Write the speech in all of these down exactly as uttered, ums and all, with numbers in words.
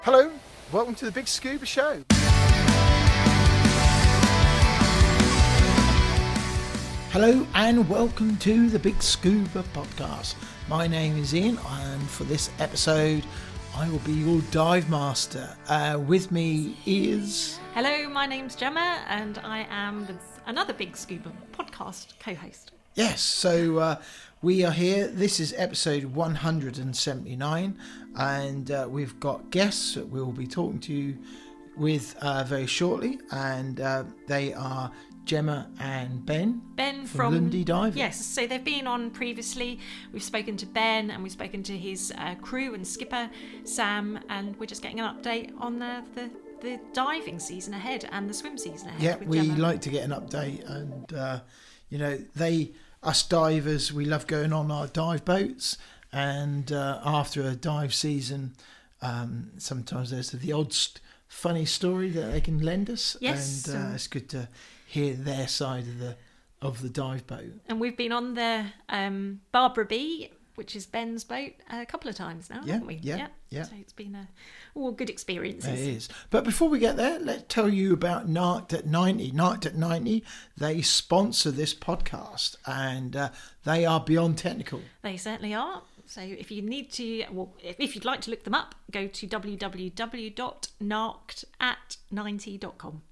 Hello, welcome to the Big Scuba Show. Hello and welcome to the Big Scuba Podcast. My name is Ian and for this episode I will be your dive master. Uh, with me is... Hello, my name's Gemma and I am the, another Big Scuba Podcast co-host. Yes, so uh, we are here. This is episode one hundred seventy-nine and uh, we've got guests that we'll be talking to you with uh, very shortly, and uh, they are Gemma and Ben. Ben from, from Lundy Diving. Yes, so they've been on previously. We've spoken to Ben and we've spoken to his uh, crew and skipper Sam, and we're just getting an update on the, the the diving season ahead and the swim season ahead. Yeah, with we Gemma. like to get an update, and uh, you know, they us divers, we love going on our dive boats, and uh, after a dive season, um, sometimes there's the odd st- funny story that they can lend us. Yes, and uh, um, it's good to hear their side of the of the dive boat. And we've been on the um, Barbara B, which is Ben's boat, a couple of times now, Yeah, haven't we? yeah, yeah. So it's been a all good experiences. It is. But before we get there, let's tell you about Narked at ninety. Narked at ninety, they sponsor this podcast, and uh, they are beyond technical. They certainly are. So if you need to, well, if, if you'd like to look them up, go to w w w dot narked at ninety dot com.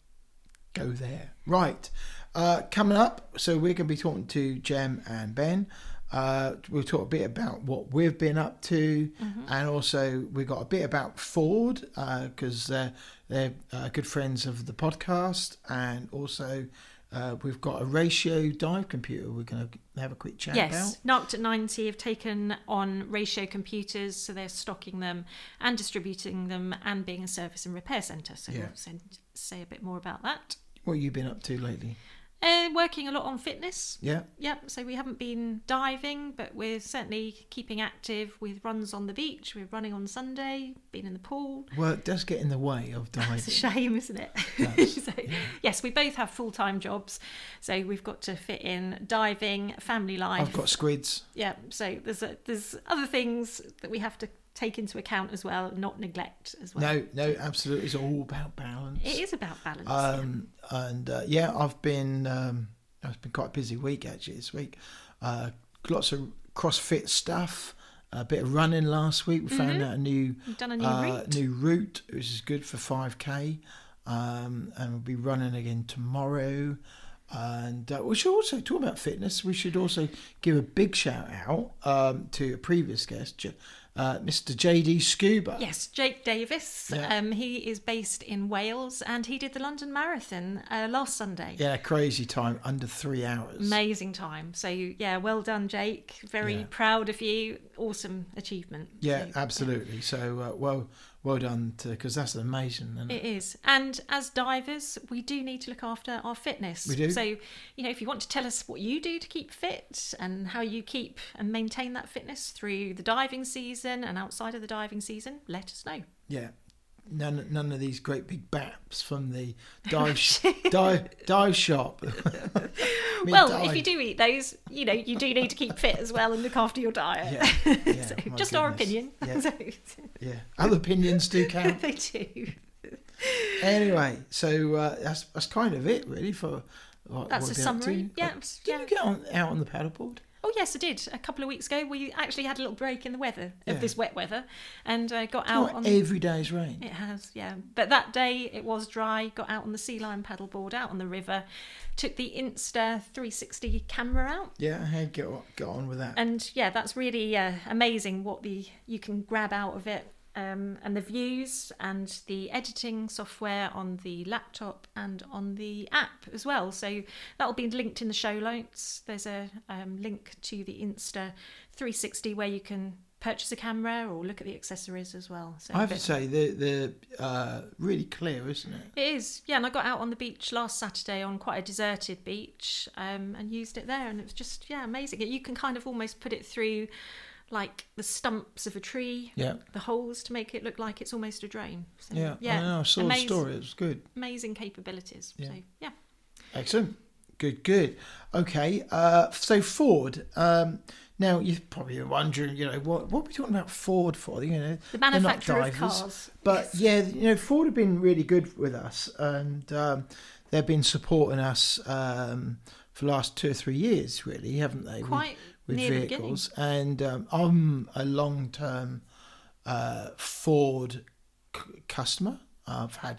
Go there. Right. Uh, coming up, so we're going to be talking to Gem and Ben. Uh, we'll talk a bit about what we've been up to, mm-hmm. and also we've got a bit about Ford, because uh, they're uh, good friends of the podcast, and also uh, we've got a Ratio dive computer we're going to have a quick chat yes, about. Narked at ninety have taken on Ratio computers, so they're stocking them and distributing them and being a service and repair centre. So Yeah. we'll send, say a bit more about that. What have you been up to lately? Uh, working a lot on fitness. Yeah. Yep. So we haven't been diving, but we're certainly keeping active with runs on the beach. We're running on Sunday, been in the pool. Work does get in the way of diving. It's a shame, isn't it? Does, so, yeah. Yes, we both have full-time jobs, so we've got to fit in diving, family life. I've got squids. Yeah. So there's a, there's other things that we have to take into account as well, not neglect as well. No, no, absolutely. It's all about balance. It is about balance. Um, and uh, yeah, I've been um, it's been quite a busy week actually this week. Uh, lots of CrossFit stuff. A bit of running last week. We mm-hmm. found out a new We've done a new uh, route. new route, which is good for five K. Um, and we'll be running again tomorrow. And uh, we should also talk about fitness. We should also give a big shout out um, to a previous guest, uh, Mister J D Scuba. Yes, Jake Davis. Yeah. Um, he is based in Wales and he did the London Marathon uh, last Sunday. Yeah, crazy time, under three hours. Amazing time. So, yeah, well done, Jake. Very Yeah. proud of you. Awesome achievement. Yeah, So, absolutely. Yeah. So, uh, well, well done, because that's amazing. Isn't it? It is. And as divers, we do need to look after our fitness. We do. So, you know, if you want to tell us what you do to keep fit and how you keep and maintain that fitness through the diving season and outside of the diving season, let us know. Yeah. None, none of these great big baps from the dive, sh- dive, dive shop. Well, dive. if you do eat those, you know, you do need to keep fit as well and look after your diet. Yeah, yeah, so, my just our goodness. opinion. Yeah. So, Yeah, other opinions do count. they do. Anyway, so uh, that's that's kind of it really for what That's what a we're up to. summary. Yeah, Uh, Did yeah. you get on, out on the paddleboard? Oh yes, I did. A couple of weeks ago, we actually had a little break in the weather of Yeah. this wet weather, and uh, got Oh, out on. every day's rain. It has, yeah. But that day it was dry. Got out on the Sea Lion paddleboard, out on the river, took the Insta three sixty camera out, Yeah, how you get on, get on with that? and yeah, that's really uh, amazing what the you can grab out of it. Um, and the views and the editing software on the laptop and on the app as well. So that'll be linked in the show notes. There's a um, link to the Insta three sixty where you can purchase a camera or look at the accessories as well. So I have to say they're, they're uh, really clear, isn't it? it is, yeah. And I got out on the beach last Saturday on quite a deserted beach um, and used it there, and it was just yeah amazing. You can kind of almost put it through like the stumps of a tree, Yeah. the holes to make it look like it's almost a drone. So, Yeah, yeah, I know, I saw amazing, the story, it was good. amazing capabilities. Yeah. So yeah, Excellent. Good, good. Okay, uh, so Ford. Um, now you're probably wondering, you know, what what are we talking about Ford for? You know, The they're not manufacturer of divers. cars. But yeah, you know, Ford have been really good with us, and um, they've been supporting us um, for the last two or three years, really, haven't they? Quite with, with near the vehicles, and um, I'm a long-term uh, Ford c- customer. I've had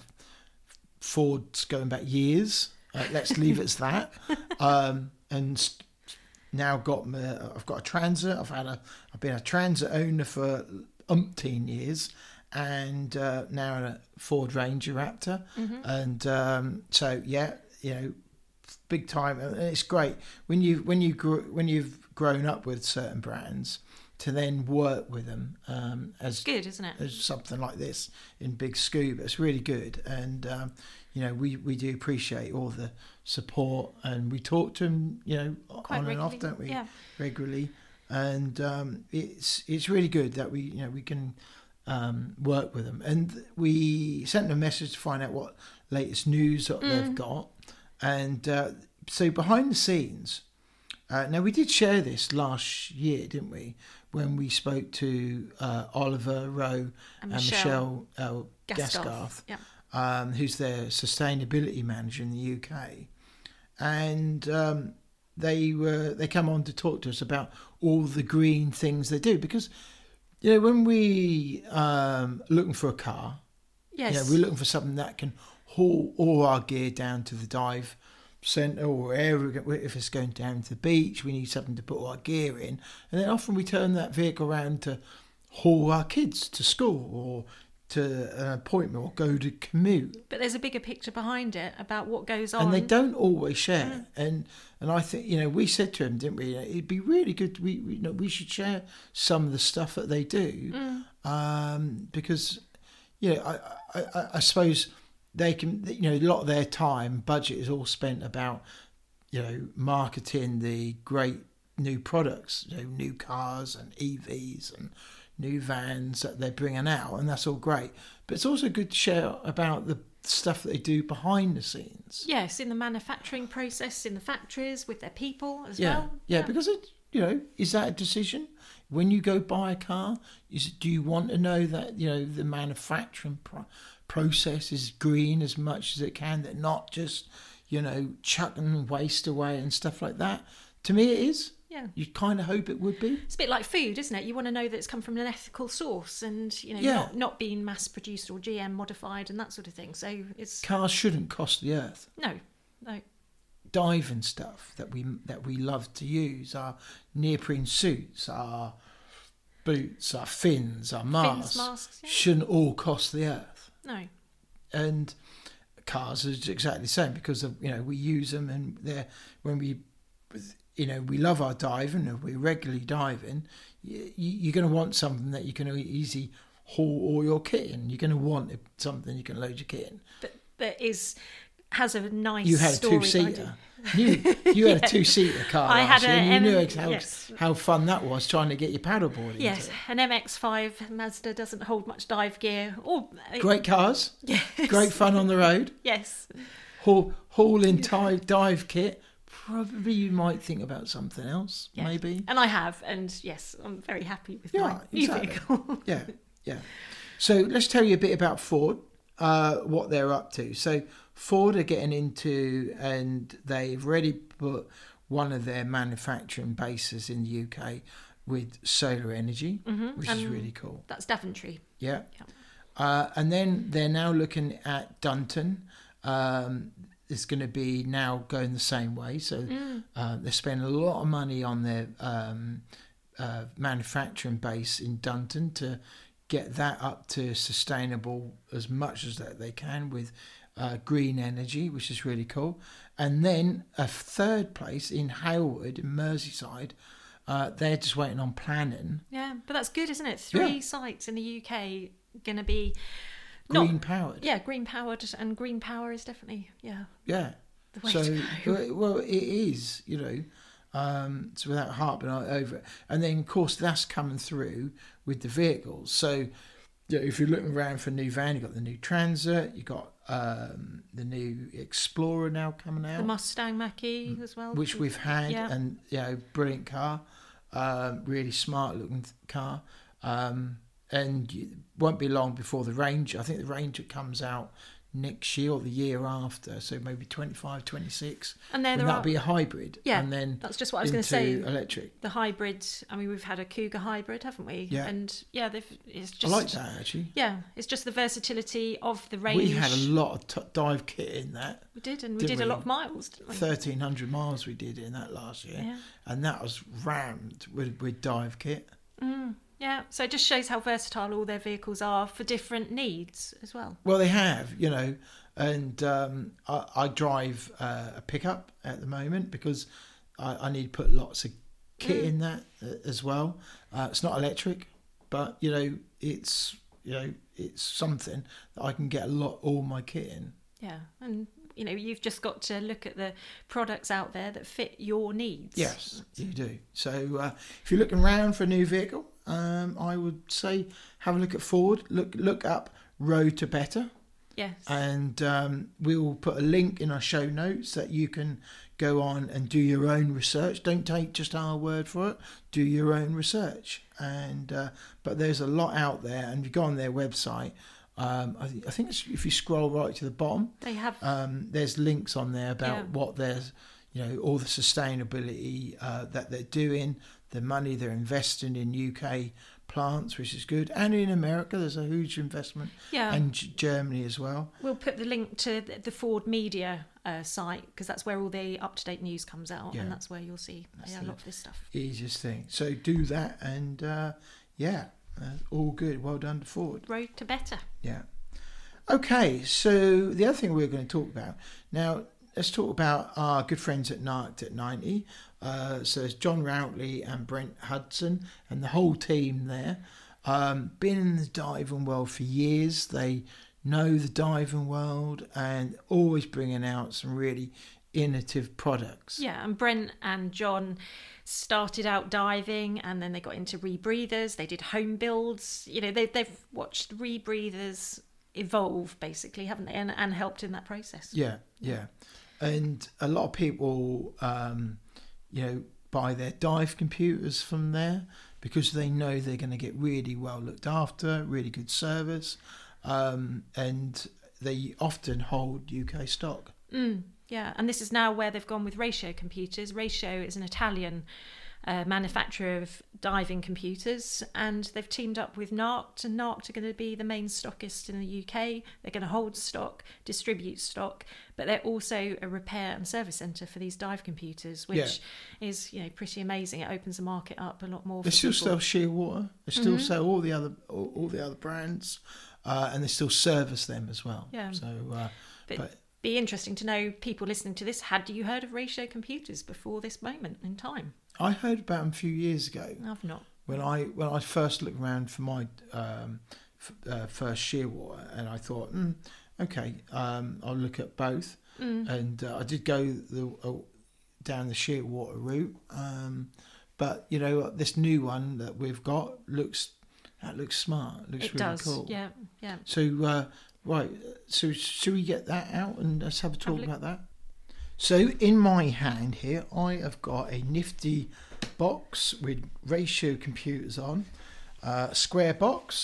Fords going back years. Uh, let's leave it as that. Um, and st- now got my, I've got a Transit. I've had a I've been a Transit owner for umpteen years, and uh, now a Ford Ranger Raptor. Mm-hmm. And um, so yeah, you know, big time. And it's great when you when you grew, when you've grown up with certain brands to then work with them um, as Good, isn't it? as something like this in Big Scuba. It's really good, and um, you know we, we do appreciate all the support, and we talk to them, you know, Quite on and off, regularly, don't we? yeah. Regularly, and um, it's it's really good that we you know we can um, work with them, and we sent them a message to find out what latest news that Mm. they've got, and uh, so behind the scenes. Uh, now we did share this last year, didn't we? When we spoke to uh, Oliver Rowe and, And Michelle, Michelle uh, Gasgarth. Gasgarth, Yeah. um, who's their sustainability manager in the U K, and um, they were they come on to talk to us about all the green things they do, because you know when we um, looking for a car, Yes. you know, we're looking for something that can haul all our gear down to the dive centre, or wherever, if it's going down to the beach, we need something to put all our gear in, and then often we turn that vehicle around to haul our kids to school or to an appointment or go to commute, But there's a bigger picture behind it about what goes on. and they don't always share. And and I think, you know, we said to him, didn't we, it'd be really good, we, we you know we should share some of the stuff that they do, um, because you know I, I I I suppose they can, you know, a lot of their time budget is all spent about, you know, marketing the great new products, you know, new cars and E Vs and new vans that they're bringing out, and that's all great. But it's also good to share about the stuff that they do behind the scenes. Yes, in the manufacturing process, in the factories, with their people as Yeah, well. yeah, because it, you know, is that a decision when you go buy a car? Is do you want to know that, you know, the manufacturing pro- process is green as much as it can? That not just, you know, chucking waste away and stuff like that. To me, it is. Yeah. You kind of hope it would be. It's a bit like food, isn't it? You want to know that it's come from an ethical source, and you know, Yeah. not not being mass produced or G M modified and that sort of thing. So it's Cars shouldn't cost the earth. no, no. Diving stuff that we that we love to use, our neoprene suits, our boots, our fins, our masks, masks, yeah. shouldn't all cost the earth. No. And cars are exactly the same, because of, you know, we use them, and they're, when we, you know, we love our diving, and we're regularly diving, you, you're going to want something that you can easily haul all your kit in. You're going to want something you can load your kit in. But there is has a nice You had a story two-seater. behind it. You, you had Yeah. a two-seater car I last had year, a and you M- knew how, yes. how fun that was, trying to get your paddleboard into Yes, it. an M X five Mazda doesn't hold much dive gear. Or Great cars, yes. great fun on the road. Yes. Haul, haul in dive, dive kit. Probably you might think about something else, Yeah. maybe. And I have, and yes, I'm very happy with Yeah, my new exactly. vehicle. Yeah, yeah. So let's tell you a bit about Ford, uh, what they're up to. So Ford are getting into, and they've already put one of their manufacturing bases in the U K with solar energy, which is and really cool. That's Daventry. Yeah. Yeah. Uh, and then they're now looking at Dunton. Um, it's going to be now going the same way. So uh, they spend a lot of money on their um, uh, manufacturing base in Dunton to get that up to sustainable as much as that they can with uh, green energy, which is really cool. And then a third place in Halewood, in Merseyside, uh, they're just waiting on planning. Yeah, but that's good, isn't it? Three Yeah. sites in the U K going to be not Green powered. yeah, green powered, and green power is definitely yeah Yeah. the way So, to go. well, well, it is, you know, um, it's without harping over it. And then, of course, that's coming through with the vehicles. So, yeah, if you're looking around for a new van, you've got the new Transit, you've got um, the new Explorer now coming out. The Mustang Mach-E as well. Which we've had, Yeah. and, you know, brilliant car. Um, really smart looking car. Um, and it won't be long before the Ranger. I think the Ranger comes out next year or the year after, so maybe twenty-five, twenty-six. And there, and there that'll are, be a hybrid. Yeah, and then that's just what I was into going to say. Electric. The hybrid. I mean, we've had a Cougar hybrid, haven't we? Yeah. And yeah, they've, it's I just. like that actually. Yeah, it's just the versatility of the range. We had a lot of t- dive kit in that. We did, and we didn't did a we? lot of miles, didn't we? thirteen hundred miles we did in that last year. Yeah. And that was rammed with, with dive kit. Mm, yeah, so it just shows how versatile all their vehicles are for different needs as well. Well, they have, you know, and um, I, I drive uh, a pickup at the moment because I, I need to put lots of kit Mm. in that uh, as well. Uh, it's not electric, but you know, it's you know, it's something that I can get a lot all my kit in. Yeah, and you know, you've just got to look at the products out there that fit your needs. Yes, you do. So uh, if you're looking around for a new vehicle, um, I would say have a look at Ford. Look look up Road to Better. Yes. And um, we'll put a link in our show notes that you can go on and do your own research. Don't take just our word for it. Do your own research. And uh, but there's a lot out there, and if you go on their website, um, I, th- I think it's, if you scroll right to the bottom, They have. um, there's links on there about Yeah. what there's, you know, all the sustainability uh, that they're doing, the money they're investing in U K plants, which is good, and in America there's a huge investment, Yeah. and G- Germany as well. We'll put the link to the the Ford Media uh, site because that's where all the up-to-date news comes out, Yeah. and that's where you'll see That's yeah, a the- lot of this stuff. Easiest thing. So do that, and uh, yeah, uh, all good. Well done to Ford. Road to Better. Yeah. Okay, so the other thing we're going to talk about now. Let's talk about our good friends at Arctic ninety. Uh, so it's John Routley and Brent Hudson and the whole team there. Um, been in the diving world for years. They know the diving world and always bringing out some really innovative products. Yeah, and Brent and John started out diving and then they got into rebreathers. They did home builds. You know, they, they've watched rebreathers evolve, basically, haven't they? And, and helped in that process. Yeah, yeah. And a lot of people, um, you know, buy their dive computers from there because they know they're going to get really well looked after, really good service, um, and they often hold U K stock. Mm, yeah, and this is now where they've gone with Ratio Computers. Ratio is an Italian uh, manufacturer of diving computers, and they've teamed up with Narkt, and Narkt are going to be the main stockist in the U K. They're going to hold stock, distribute stock, but they're also a repair and service centre for these dive computers, which is, you know, pretty amazing. It opens the market up a lot more. They for still people. sell Shearwater. They still Mhm. sell all the other all, all the other brands, uh, and they still service them as well. Yeah. So, uh, But- but Be interesting to know, people listening to this, had you heard of Ratio Computers before this moment in time? I heard about them a few years ago. I've not. when I when I first looked around for my um, f- uh, first Shearwater, and I thought, mm, okay, um, I'll look at both, Mm. and uh, I did go the uh, down the Shearwater route, um, but you know this new one that we've got looks that looks smart, looks It really does. cool. Yeah, yeah. So uh, right, so should we get that out and let's have a talk look. about that? So in my hand here, I have got a nifty box with Ratio Computers on, uh, a square box,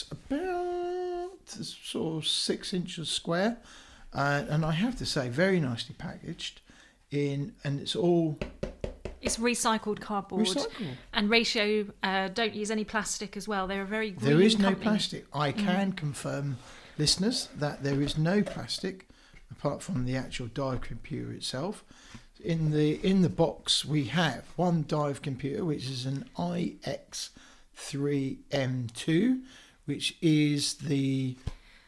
about sort of six inches square, uh, and I have to say, very nicely packaged. In and it's all It's recycled cardboard. recyclable. And Ratio uh, don't use any plastic as well. They're a very green There is no company. plastic. I can confirm, listeners, that there is no plastic apart from the actual dive computer itself. In the in the box we have one dive computer, which is an I X three M two, which is the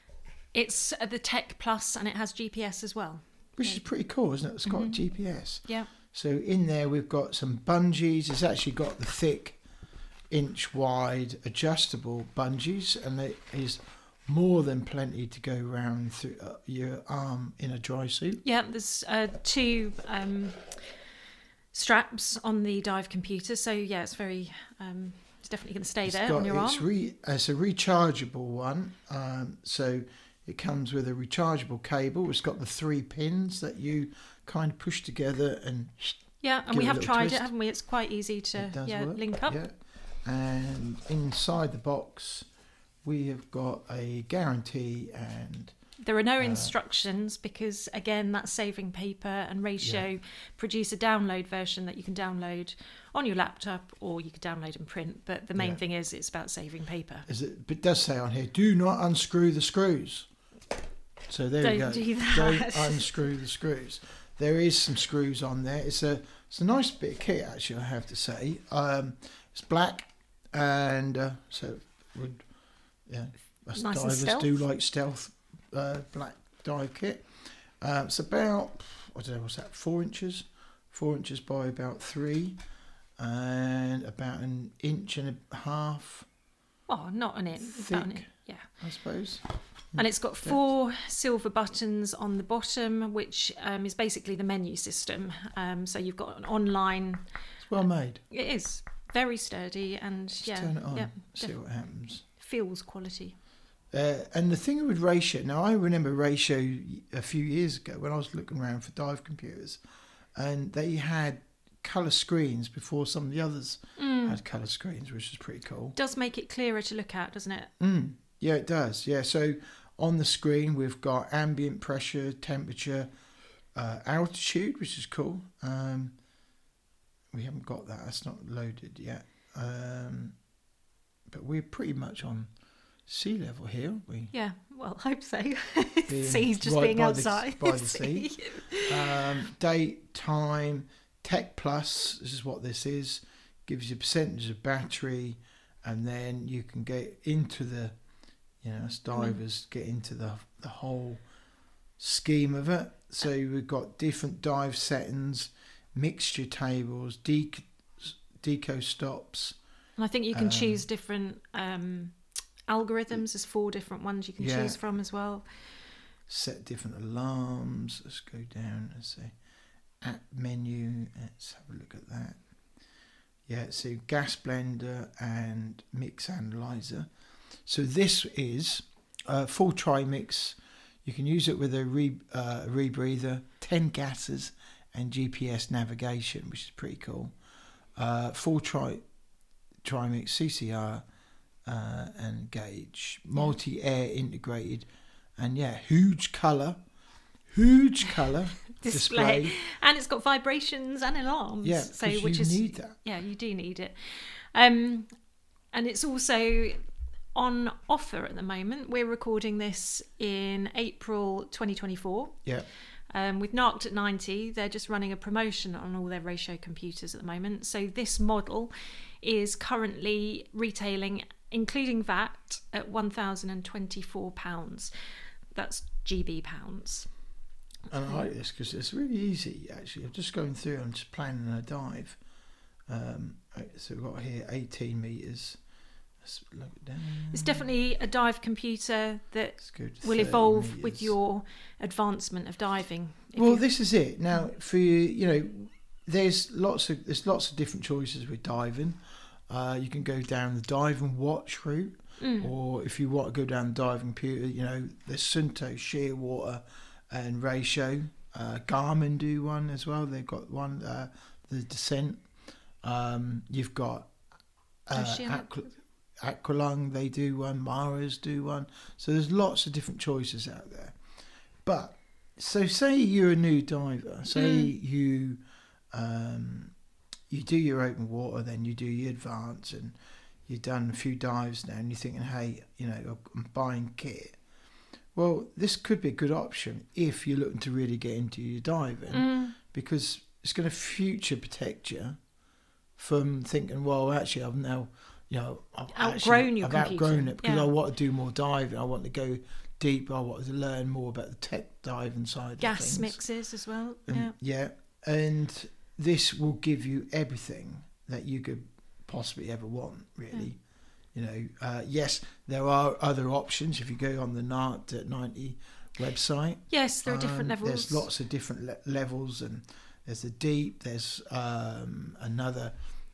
It's uh, the Tech Plus, and it has G P S as well. which is pretty cool, isn't it? It's got Mhm. G P S. Yeah. So in there we've got some bungees. It's actually got the thick, inch wide adjustable bungees, and it is more than plenty to go round through uh, your arm in a dry suit. Yeah, there's uh, two um, straps on the dive computer. So, yeah, it's very um, It's definitely going to stay It's there got, on your it's arm. Re, it's a rechargeable one, um, so it comes with a rechargeable cable. It's got the three pins that you kind of push together and Yeah, and give we it a have little tried twist. it, haven't we? It's quite easy to it does yeah, work. link up. Yeah. And inside the box, we have got a guarantee and There are no Uh, instructions because, again, that's saving paper, and Ratio Yeah. produce a download version that you can download on your laptop or you can download and print. But the main Yeah. thing is it's about saving paper. is it, but it does say on here, do not unscrew the screws. So there you Don't go. do that. Don't unscrew the screws. There is some screws on there. It's a it's a nice bit of kit, actually, I have to say. Um, it's black, and uh, so it would yeah, us Nice and divers stealth. do like stealth uh, black dive kit. Uh, it's about I don't know what's that, four inches, four inches by about three, and about an inch and a half, Oh, not an inch. About an Thick. inch. Yeah. I suppose. And it's got Depth. four silver buttons on the bottom, which um, is basically the menu system. Um, so you've got an online. It's well made. It is very sturdy and Just yeah, turn it on, yeah, see def- what happens. feels quality. Uh, and the thing with Ratio, now I remember Ratio a few years ago when I was looking around for dive computers, and they had colour screens before some of the others Mm. had colour screens, which is pretty cool. Does make it clearer to look at, doesn't it? Mm. Yeah, it does. Yeah, so on the screen we've got ambient pressure, temperature, uh, altitude, which is cool. Um, we haven't got that. That's not loaded yet. Um, but we're pretty much on sea level here, aren't we? Yeah, well, I hope so. Being Sea's just right being by the- outside. by the sea. Um, date, time, Tech Plus, this is what this is, gives you a percentage of battery, and then you can get into the, you know, as divers get into the the whole scheme of it. So we've got different dive settings, mixture tables, dec- deco stops. And I think you can Um, choose different um, algorithms. There's four different ones you can Yeah. choose from as well. Set different alarms. Let's go down and say app menu. Let's have a look at that. Yeah, so gas blender and mix analyzer. So this is a full trimix. You can use it with a re, uh, rebreather, ten gases, and G P S navigation, which is pretty cool. Uh, full tri trimix, C C R, uh, and gauge, multi-air integrated, and yeah, huge colour, huge colour Display. display. And it's got vibrations and alarms. Yeah, so 'cause which you is need that. Yeah, you do need it. Um, and it's also on offer at the moment. We're recording this in April twenty twenty-four. Yeah. Um, with Narked at ninety, they're just running a promotion on all their Ratio computers at the moment. So this model is currently retailing, including V A T, at one thousand twenty-four pounds. That's G B pounds. And I like this because it's really easy, actually. I'm just going through, I'm just planning a dive. Um, so we've got here eighteen metres. Let's look it down. It's definitely a dive computer that Let's go to will thirty evolve with metres. your advancement of diving. If Well, you- this is it. Now, for you, you know, there's lots of there's lots of different choices with diving. Uh, you can go down the dive and watch route, Mm. or if you want to go down the diving computer, you know, there's Sunto, Shearwater, and Ratio. Uh, Garmin do one as well. They've got one, uh, the Descent. Um, you've got uh, Ocean. Aqua, Aqualung, they do one. Mara's do one. So there's lots of different choices out there. But so say you're a new diver. Say Mm. you um, you do your open water, then you do your advance, and you've done a few dives now, and you're thinking, hey, you know, I'm buying kit. Well, this could be a good option if you're looking to really get into your diving, Mm. because it's going to future protect you from thinking, well, actually, I've now, you know, I've Outgrown actually, your I've computer. outgrown it because Yeah. I want to do more diving. I want to go deep. I want to learn more about the tech diving side of Gas things. mixes as well. And, Yeah. yeah, and this will give you everything that you could possibly ever want, really. You know, uh, yes, there are other options. If you go on the Narked at ninety website, Yes, there are different um, levels. there's lots of different le- levels, and there's the deep. There's um, another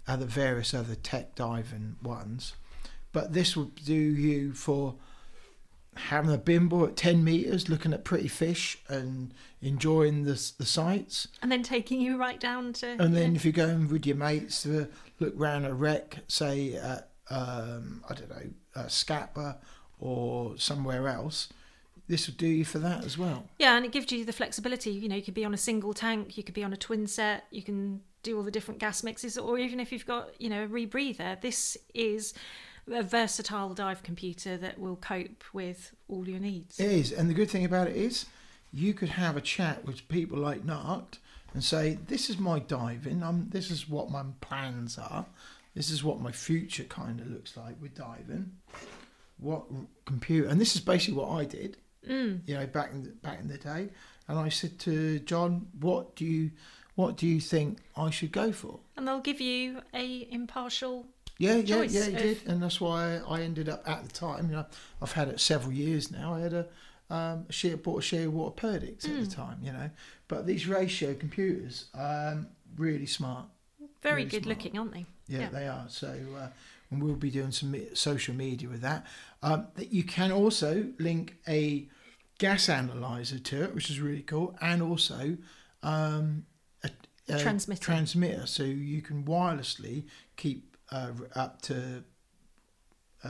other various other tech diving ones, but this will do you for having a bimble at ten meters, looking at pretty fish and enjoying the the sights, and then taking you right down to. And then yeah. if you're going with your mates to look round a wreck, say at um, I don't know, uh, Scapa or somewhere else, this will do you for that as well. Yeah, and it gives you the flexibility. You know, you could be on a single tank, you could be on a twin set, you can do all the different gas mixes, or even if you've got, you know, a rebreather. This is a versatile dive computer that will cope with all your needs. It is, and the good thing about it is you could have a chat with people like Narkt and say, this is my diving, um, this is what my plans are, this is what my future kind of looks like with diving. What computer, and this is basically what I did, mm. you know, back in the, back in the day. And I said to John, what do you what do you think I should go for? And they'll give you a impartial Yeah, yeah, choice yeah, he of- did, and that's why I ended up at the time. You know, I've had it several years now. I had a um, a share, bought a share water Perdix at the time. You know, but these ratio computers, um, really smart. Very really good smart. looking, aren't they? Yeah, Yeah. they are. So, uh, and we'll be doing some me- social media with that. Um, that you can also link a gas analyzer to it, which is really cool, and also um, a, a Transmitter. transmitter, so you can wirelessly keep uh, up to uh,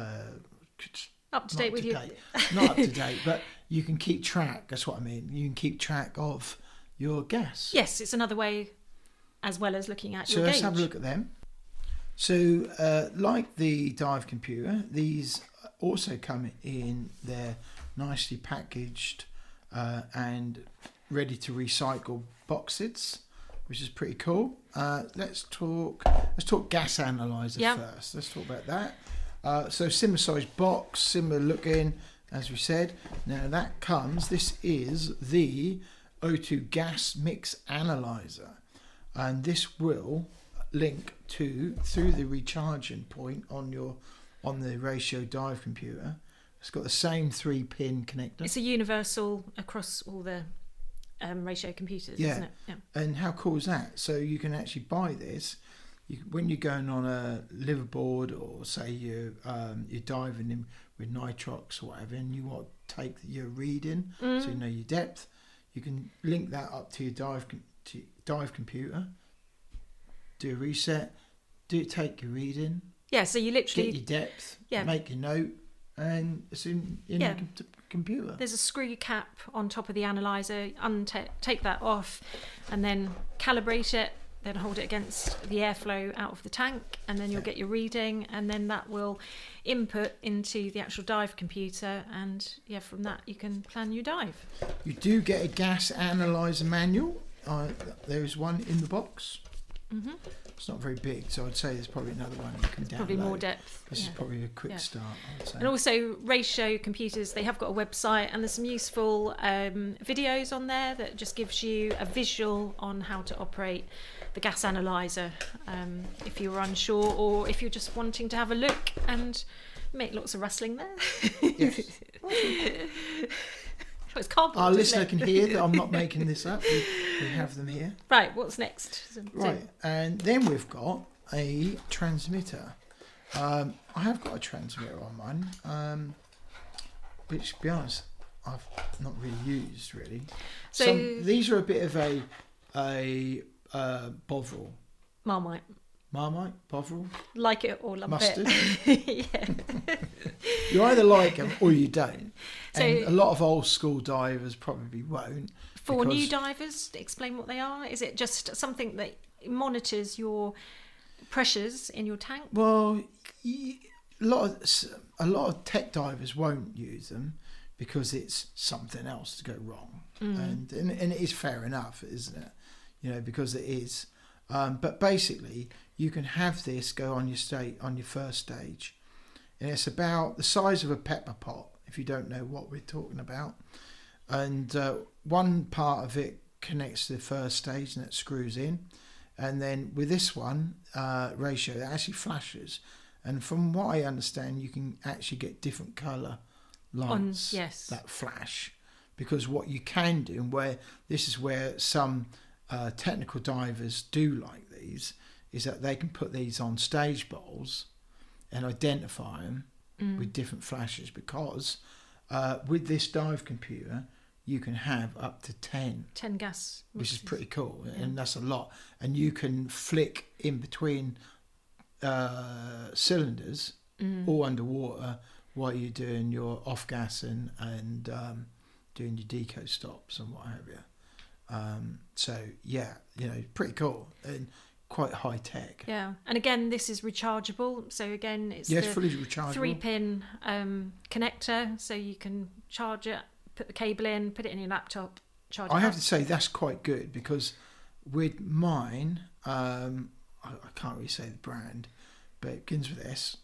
Up to not date with to you. date. Not up to date, but you can keep track. That's what I mean. You can keep track of your gas. Yes, it's another way, as well as looking at So your let's gauge. have a look at them. So, uh, like the dive computer, these also come in their nicely packaged uh, and ready to recycle boxes, which is pretty cool. Uh, let's talk. Let's talk gas analyzer Yeah. first. Let's talk about that. Uh, so similar size box, similar looking, as we said. Now that comes. This is the O two gas mix analyzer, and this will link to through the recharging point on your on the Ratio dive computer. It's got the same three pin connector. It's a universal across all the um, ratio computers, Yeah. isn't it? Yeah. And how cool is that? So you can actually buy this. You, when you're going on a liverboard, or say you um, you're diving in with nitrox or whatever, and you want to take your reading, so you know your depth, you can link that up to your dive com- to your dive computer. Do a reset. Do it take your reading. Yeah, so you literally Get your depth. Yeah. Make a note, and it's in in Yeah. your com- computer. there's a screw cap on top of the analyzer. Unta- take that off, and then calibrate it. Then hold it against the airflow out of the tank, and then you'll get your reading, and then that will input into the actual dive computer, and yeah, from that you can plan your dive. You do get a gas analyzer manual. Uh, there is one in the box. hmm It's not very big, so I'd say there's probably another one you can download. Probably more depth. This yeah. is probably a quick Yeah. start, I would say. And also, Ratio Computers, they have got a website, and there's some useful um, videos on there that just gives you a visual on how to operate the gas analyzer, um, if you're unsure, or if you're just wanting to have a look and make lots of rustling there. Yes. Oh, it's cardboard, Our isn't listener it? can hear that I'm not making this up. We, we have them here. Right, what's next? So- Right, and then we've got a transmitter. Um, I have got a transmitter on mine, um, which, to be honest, I've not really used really. So- Some, these are a bit of a a uh, Bovril, Marmite. Marmite, Bovril. Like it or lump Mustard. it. yeah. You either like them or you don't. So- and a lot of old school divers probably won't. For new because- divers, explain what they are. Is it just something that monitors your pressures in your tank? Well, y- a lot of a lot of tech divers won't use them because it's something else to go wrong, and, and and it is fair enough, isn't it? You know, because it is. Um, but basically, you can have this go on your state on your first stage, and it's about the size of a pepper pot. If you don't know what we're talking about, and uh, one part of it connects to the first stage and it screws in, and then with this one uh, ratio, it actually flashes. And from what I understand, you can actually get different colour lights yes. that flash. Because what you can do, and where this is where some uh, technical divers do like these, is that they can put these on stage bowls and identify them mm. with different flashes, because uh, with this dive computer you can have up to ten. ten gas. Which is pretty cool, yeah. and that's a lot. And you can flick in between uh, cylinders mm. all underwater while you're doing your off-gas and, and um, doing your deco stops and what have you. Um, so, yeah, you know, pretty cool and quite high-tech. Yeah, and again, this is rechargeable. So, again, it's yes, the fully rechargeable. three-pin um, connector, so you can charge it, put the cable in, put it in your laptop, charge it I have up. to say that's quite good, because with mine, um, I, I can't really say the brand, but it begins with S.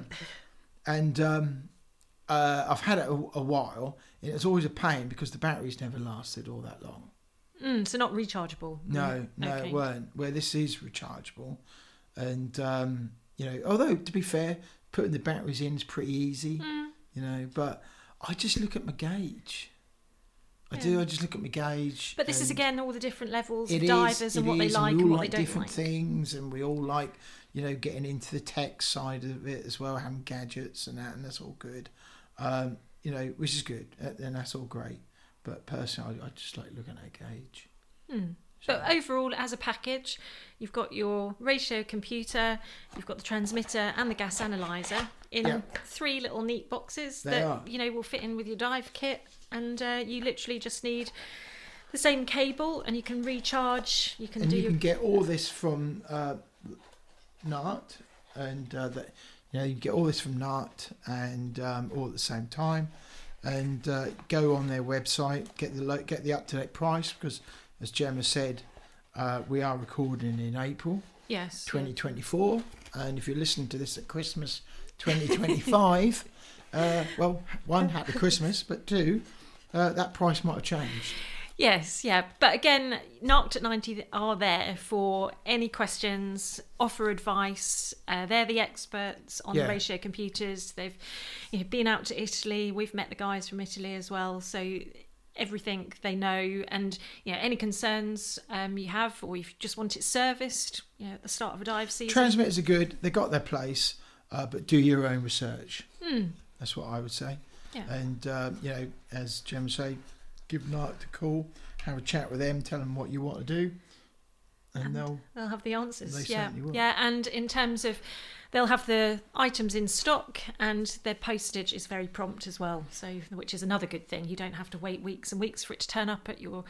And um, uh, I've had it a, a while, and it's always a pain because the batteries never lasted all that long. Mm, so not rechargeable. No, mm. no, okay. it weren't. Where this is rechargeable, and um, you know, although to be fair, putting the batteries in is pretty easy, mm. you know. But I just look at my gauge. I yeah. do. I just look at my gauge. But this is again all the different levels of is, divers and what they is, like and, we and all what like they don't different like. things, and we all like, you know, getting into the tech side of it as well, having gadgets and that, and that's all good. Um, you know, which is good, and that's all great. But personally, I, I just like looking at a gauge. Hmm. But overall, as a package, you've got your ratio computer, you've got the transmitter and the gas analyzer in yeah. three little neat boxes they that are. you know will fit in with your dive kit, and uh, you literally just need the same cable, and you can recharge. You can and do you your... can get all this from uh, Nart, and uh, that you know you get all this from Nart, and um, all at the same time, and uh, go on their website, get the lo- get the up to date price, because as Gemma said, uh, we are recording in April yes twenty twenty-four, yeah. And if you're listening to this at Christmas twenty twenty-five, uh, well, one, happy Christmas, but two, uh, that price might have changed. Yes, yeah. But again, Narked at ninety are there for any questions, offer advice. Uh, they're the experts on Yeah. the ratio computers. They've you know, been out to Italy. We've met the guys from Italy as well. So everything they know, and you know any concerns um, you have, or you just want it serviced, you know, at the start of a dive season. Transmitters are good. They got their place, uh, but do your own research. Mm. That's what I would say. Yeah. And uh, you know, as Gemma say, give Nart a call, have a chat with them, tell them what you want to do, and, and they'll they'll have the answers. They yeah, certainly will. yeah. And in terms of, they'll have the items in stock, and their postage is very prompt as well. So, which is another good thing. You don't have to wait weeks and weeks for it to turn up at your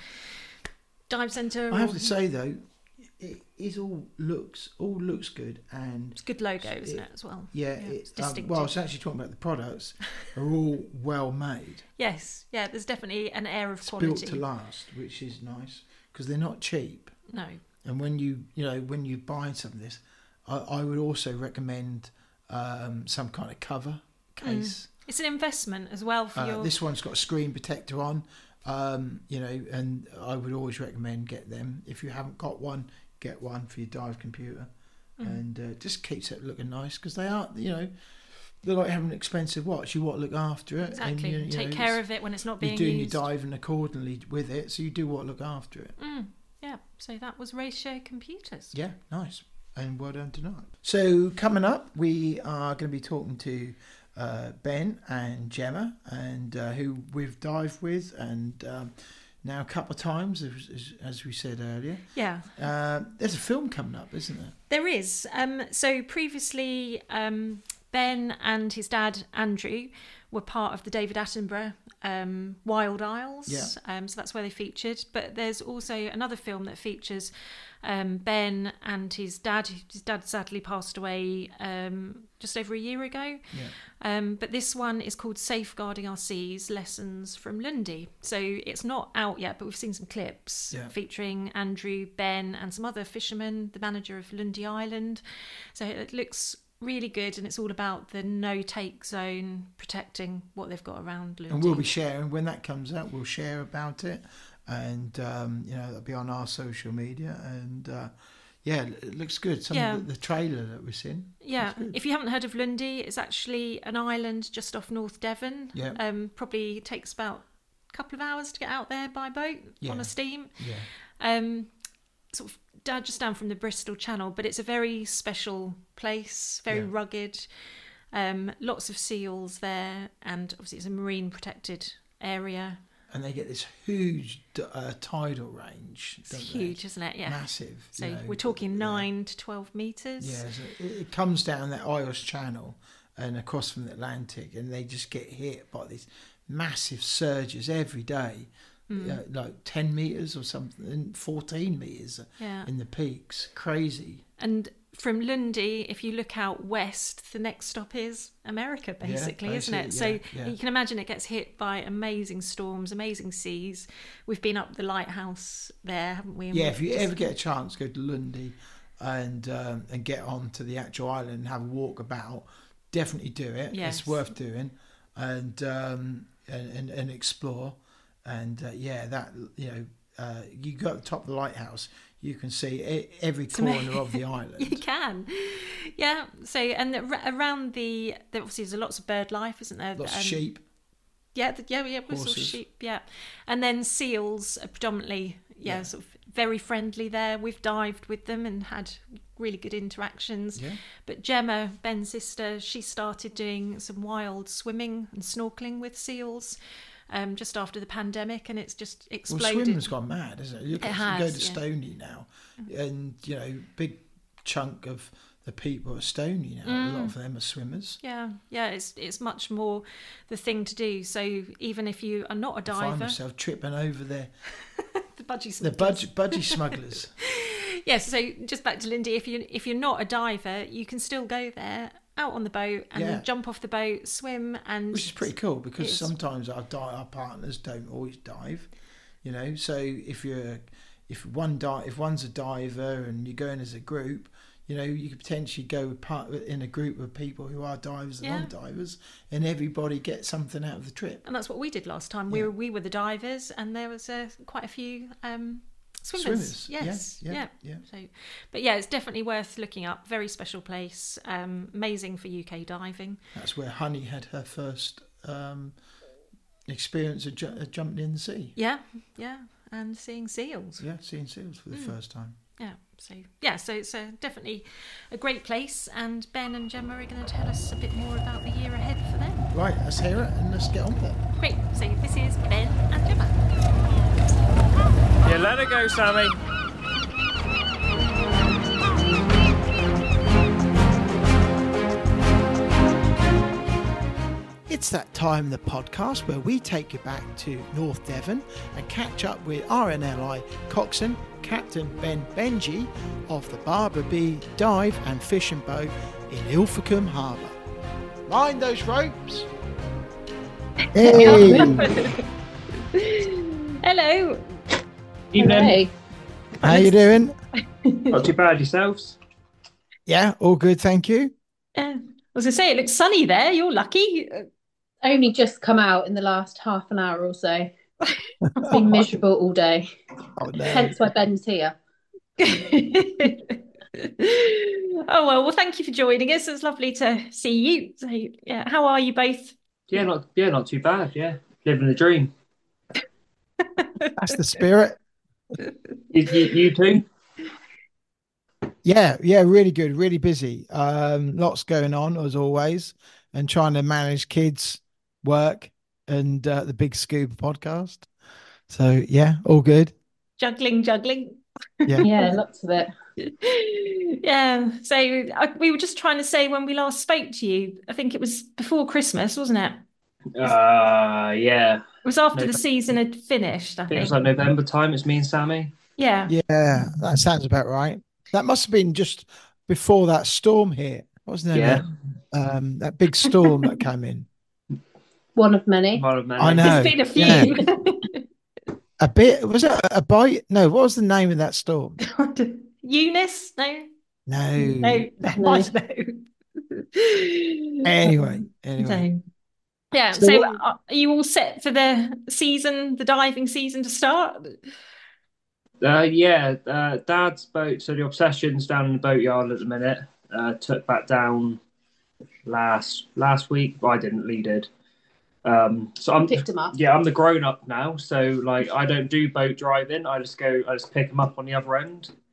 dive centre. I have or... to say though, it is all looks all looks good, and it's a good logo, it, isn't it, as well? Yeah, yeah it, it's um, distinctive. well, I was actually talking about the products are all well made. Yes, yeah. There's definitely an air of It's quality. built to last, which is nice because they're not cheap. No. And when you you know when you buy some of this, I, I would also recommend um, some kind of cover case. Mm. It's an investment as well for Uh, your. This one's got a screen protector on, um, you know, and I would always recommend get them. If you haven't got one, get one for your dive computer, mm. and uh, just keeps it looking nice because they are, you know, they're like having an expensive watch. You want to look after it, Exactly. and you, you Take know, care of it when it's not being you're doing used. your diving accordingly with it, so you do want to look after it. Mm. Yeah. So that was Ratio Computers. Yeah, nice. And well done tonight. So coming up, we are going to be talking to uh, Ben and Gemma, and uh, who we've dived with, and um, now a couple of times, as, as, as we said earlier. Yeah. Uh, there's a film coming up, isn't there? There is. Um, so previously, um, Ben and his dad Andrew were part of the David Attenborough um, Wild Isles. Yeah. Um, so that's where they featured. But there's also another film that features um, Ben and his dad. His dad sadly passed away um, just over a year ago. Yeah. Um, but this one is called Safeguarding Our Seas, Lessons from Lundy. So it's not out yet, but we've seen some clips Yeah. featuring Andrew, Ben and some other fishermen, the manager of Lundy Island. So it looks really good, and it's all about the no-take zone, protecting what they've got around Lundy. And we'll be sharing, when that comes out, we'll share about it. And, um, you know, that'll be on our social media. And, uh, yeah, it looks good. Some Yeah. of the, the trailer that we've seen. Yeah, looks good. if you haven't heard of Lundy, it's actually an island just off North Devon. Yeah. Um, probably takes about a couple of hours to get out there by boat Yeah. on a steam. Yeah. Um, sort of down, just down from the Bristol Channel, but it's a very special place, very Yeah. rugged. Um, lots of seals there, and obviously it's a marine protected area. And they get this huge uh, tidal range. It's don't huge, they? isn't it? Yeah. Massive. So you know, we're talking yeah. nine to twelve meters. Yeah, so it, it comes down that Irish Channel and across from the Atlantic, and they just get hit by these massive surges every day, Mm. you know, like ten meters or something, fourteen meters Yeah. in the peaks. Crazy. And from Lundy, if you look out west, the next stop is America, basically, isn't it? basically, So yeah, yeah. you can imagine it gets hit by amazing storms, amazing seas. We've been up the lighthouse there, haven't we? And Yeah, we've if you just- ever get a chance, go to Lundy and um, and get on to the actual island and have a walk about. Definitely do it. Yes. It's worth doing, and um, and, and and explore. And uh, yeah, that you know, uh, you go at the top of the lighthouse, you can see e- every corner amazing. of the You island. can, yeah. So and the, around the, there obviously there's lots of bird life, isn't there? Lots Um, of sheep. Yeah, the, yeah, yeah. We saw Horses. sheep, yeah, and then seals are predominantly, yeah, Yeah. sort of very friendly there. We've dived with them and had really good interactions. Yeah. But Gemma, Ben's sister, she started doing some wild swimming and snorkeling with seals. Um, just after the pandemic, and it's just Well, exploded. swimming's gone mad, isn't it? You, can, It you go has, to yeah. Stony now, and you know, big chunk of the people are Stony now. A Mm. lot of them are swimmers. Yeah, yeah, it's it's much more the thing to do. So even if you are not a I find diver, myself tripping over there. the budgie The budgie, budgie smugglers. Yes, so just back to Lindy, if you if you're not a diver, you can still go there out on the boat and Yeah. jump off the boat, swim, and Which is pretty cool because It's- sometimes our di- our partners don't always dive, you know. So if you're if one di- if one's a diver and you're going as a group, you know, you could potentially go with part in a group of people who are divers and Yeah. non-divers, and everybody gets something out of the trip. and that's what we did last time. We Yeah. were we were the divers, and there was uh, quite a few um, swimmers. Swimmers, Yes, yeah, yeah, yeah. So, but yeah, it's definitely worth looking up. Very special place, um, amazing for U K diving. That's where Honey had her first um, experience of, ju- of jumping in the sea. Yeah, yeah, and seeing seals. Yeah, seeing seals for the Mm. first time. Yeah, so yeah, so it's uh, definitely a great place, and Ben and Gemma are going to tell us a bit more about the year ahead for them. Right, let's hear it and let's get on with it. Great, so this is Ben and Gemma. Yeah, let her go, Sammy. It's that time in the podcast where we take you back to North Devon and catch up with R N L I coxswain Captain Ben Benji of the Barbara B Dive and Fishing Boat in Ilfracombe Harbour. Mind those ropes! Hey! Hello. Evening. Hey. How you doing? Not too bad yourselves. Yeah, all good, thank you. Uh, I was going to say, it looks sunny there. You're lucky. Uh, Only just come out in the last half an hour or so. It's been miserable all day. Oh, no. Hence why Ben's here. oh well, well, thank you for joining us. It's lovely to see you. So, yeah, how are you both? Yeah, not yeah, not too bad. Yeah, living the dream. That's the spirit. You, you, you too? Yeah, yeah, really good, really busy. Um, lots going on as always, and trying to manage kids, work, and uh, the Big Scuba podcast. So yeah, all good. Juggling, juggling. Yeah, Yeah, lots of it. Yeah. So I, we were just trying to say when we last spoke to you, I think it was before Christmas, wasn't it? Uh yeah. It was after No, the season had finished, I I think it think. was like November time. It's me and Sammy. Yeah. yeah, that sounds about right. That must have been just before that storm hit, wasn't it? Yeah. Um, that big storm that came in. One of many. One of many. I know. There's been a few. Yeah. A bit. Was it a bite? No. What was the name of that storm? Eunice? No. No. No. No. I don't know. Anyway. Anyway. So, yeah. So So, what- are you all set for the season, the diving season to start? Uh, yeah, uh, Dad's boat. So the Obsession's down in the boatyard at the minute. Uh, took back down last last week. Well, I didn't. Lee did. Um, so I'm Picked him up. yeah, I'm the grown up now. So like, I don't do boat driving. I just go. I just pick them up on the other end.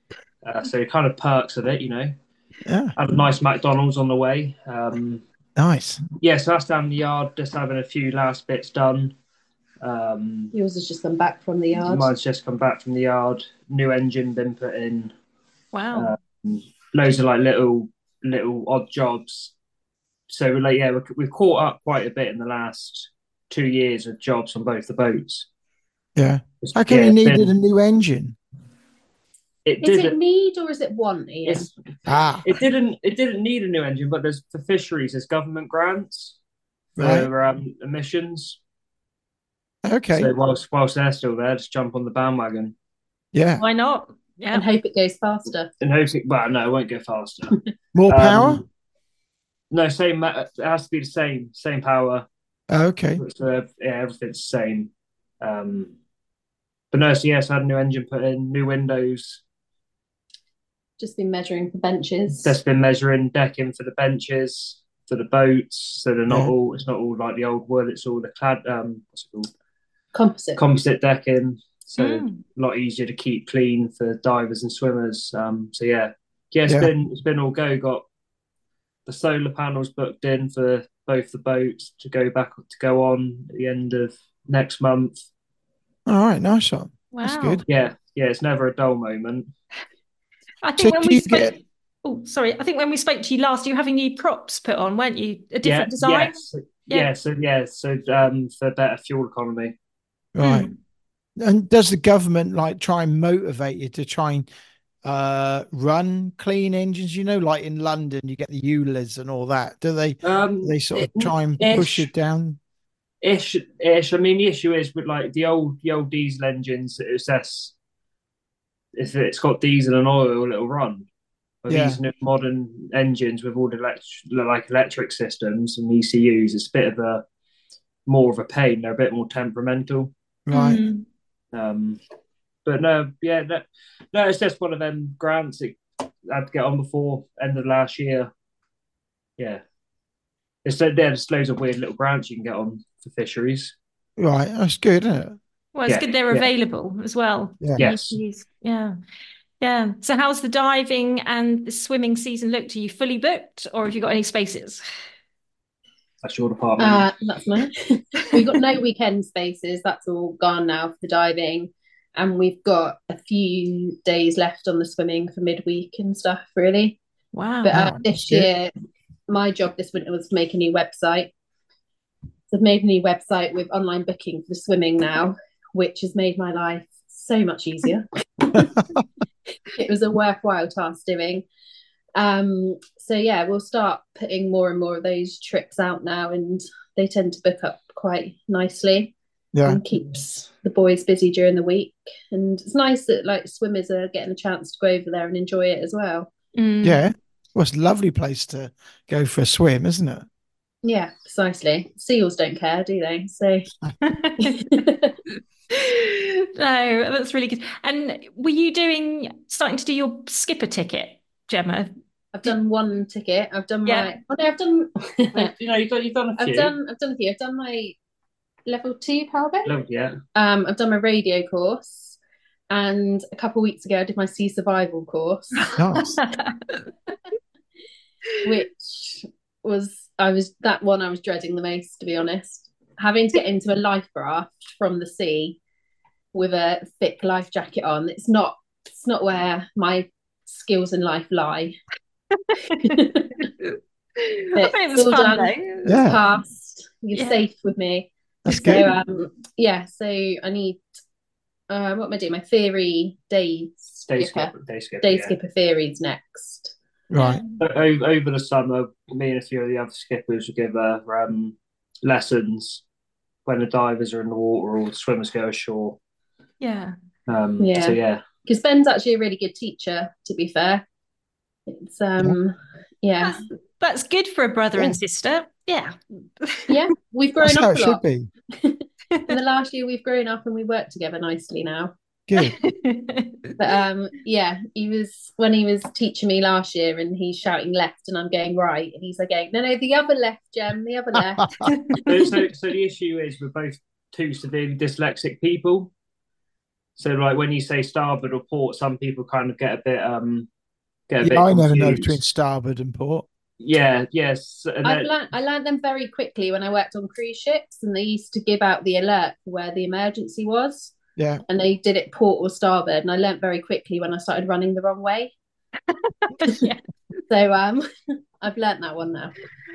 Uh, so kind of perks of it, you know. Yeah, Had a nice McDonald's on the way. Um, nice. yeah, so that's down in the yard, just having a few last bits done. Um, Yours has just come back from the yard. Mine's just come back from the yard. New engine been put in. Wow. Um, loads of like little little odd jobs. So we're like, yeah, we're, we've caught up quite a bit in the last two years of jobs on both the boats. Yeah. It's- How come yeah, you it's needed been- a new engine? It Is it didn't. need or is it want, Ian? It's, Ah, it didn't. It didn't need a new engine, but there's for fisheries, there's government grants for Right. um, emissions. okay. So whilst whilst they're still there, just jump on the bandwagon Yeah. Why not? Yeah. And hope it goes faster. and hope it. Well, no, it won't go faster. More Um, power? No, same. ma- It has to be the same, same power. Okay. So yeah, everything's the same. Um, but no, so yes, I had a new engine put in, new windows. Just been measuring for benches. Just been measuring decking for the benches for the boats, so they're not Yeah. all. It's not all like the old wood. It's all the clad. Um, what's it called? Composite. Composite decking. So Mm. a lot easier to keep clean for divers and swimmers. Um, so yeah, yeah, it's Yeah. been it's been all go. Got the solar panels booked in for both the boats to go back to go on at the end of next month. All right. Nice one. Wow. That's good. Yeah, yeah, it's never a dull moment. I So think when do we you spoke. get- Oh, sorry. I think when we spoke to you last, you were having new props put on, weren't you? A different yeah, design. Yes, Yeah. yeah. So yeah, so um, for better fuel economy. Right. Mm. And does the government like try and motivate you to try and uh run clean engines? You know, like in London, you get the Eulers and all that. Do they? Um, Do they sort of it- try and ish. push it down? Ish, ish. I mean, the issue is with like the old, the old diesel engines. It says if it's got diesel and oil, it'll run. But Yeah. these new modern engines with all the elect- like electric systems and E C Us, it's a bit of a more of a pain. They're a bit more temperamental. Right. Mm. Um, but no, yeah, no, no, it's just one of them grants that I had to get on before end of last year. Yeah, it's so there's loads of weird little grants you can get on for fisheries. Right. That's good, isn't it? Well, it's Yeah, good they're yeah. available as well. Yeah. Yes. Use- Yeah. Yeah. So how's the diving and the swimming season looked? Are you fully booked or have you got any spaces? That's your department. Uh, that's nice. We've got no weekend spaces. That's all gone now for the diving. And we've got a few days left on the swimming for midweek and stuff, really. Wow. But uh, Wow, this that's good. year, my job this winter was to make a new website. So I've made a new website with online booking for the swimming now, which has made my life so much easier. It was a worthwhile task doing. Um, so yeah, we'll start putting more and more of those trips out now, and they tend to book up quite nicely Yeah. and keeps the boys busy during the week. And it's nice that like swimmers are getting a chance to go over there and enjoy it as well. Mm. Yeah. Well, it's a lovely place to go for a swim, isn't it? Yeah, precisely. Seals don't care, do they? So No, that's really good. And were you doing starting to do your skipper ticket, Gemma? I've done one ticket. I've done Yeah. my. Oh no, I've done. you know, you've done, you've done a few. I've done. I've done a few. I've done my level two powerboat. Oh, yeah. Um, I've done my radio course, and a couple of weeks ago I did my sea survival course, Nice. which was I was that one I was dreading the most, to be honest. Having to get into a life raft from the sea with a thick life jacket on. It's not. It's not where my skills in life lie. I bet it was all fun done. though. Yeah. Passed. You're Yeah. safe with me. That's So good. um, yeah. So I need. Uh, what am I doing? My theory day Day skipper. skipper. Day skipper. Day yeah. skipper theories next. Right. O- o- Over the summer, me and a few of the other skippers would give uh, um, lessons when the divers are in the water or the swimmers go ashore. Yeah. Um, Yeah. So yeah, Because Ben's actually a really good teacher, to be fair. It's um yeah. That's, that's good for a brother Yeah. and sister. Yeah. Yeah. We've grown That's how up it a should lot. be. In the last year we've grown up and we work together nicely now. Good. But um yeah, he was when he was teaching me last year and he's shouting left and I'm going right and he's like going, no, no, the other left, Gem, the other left. so, so so the issue is we're both two severely dyslexic people. So like when you say starboard or port, some people kind of get a bit um get a Yeah, bit I never know confused. between starboard and port. Yeah, yes. And I've then, learned I learned them very quickly when I worked on cruise ships, and they used to give out the alert for where the emergency was, Yeah. and they did it port or starboard. And I learned very quickly when I started running the wrong way. Yeah. So um, I've learned that one now.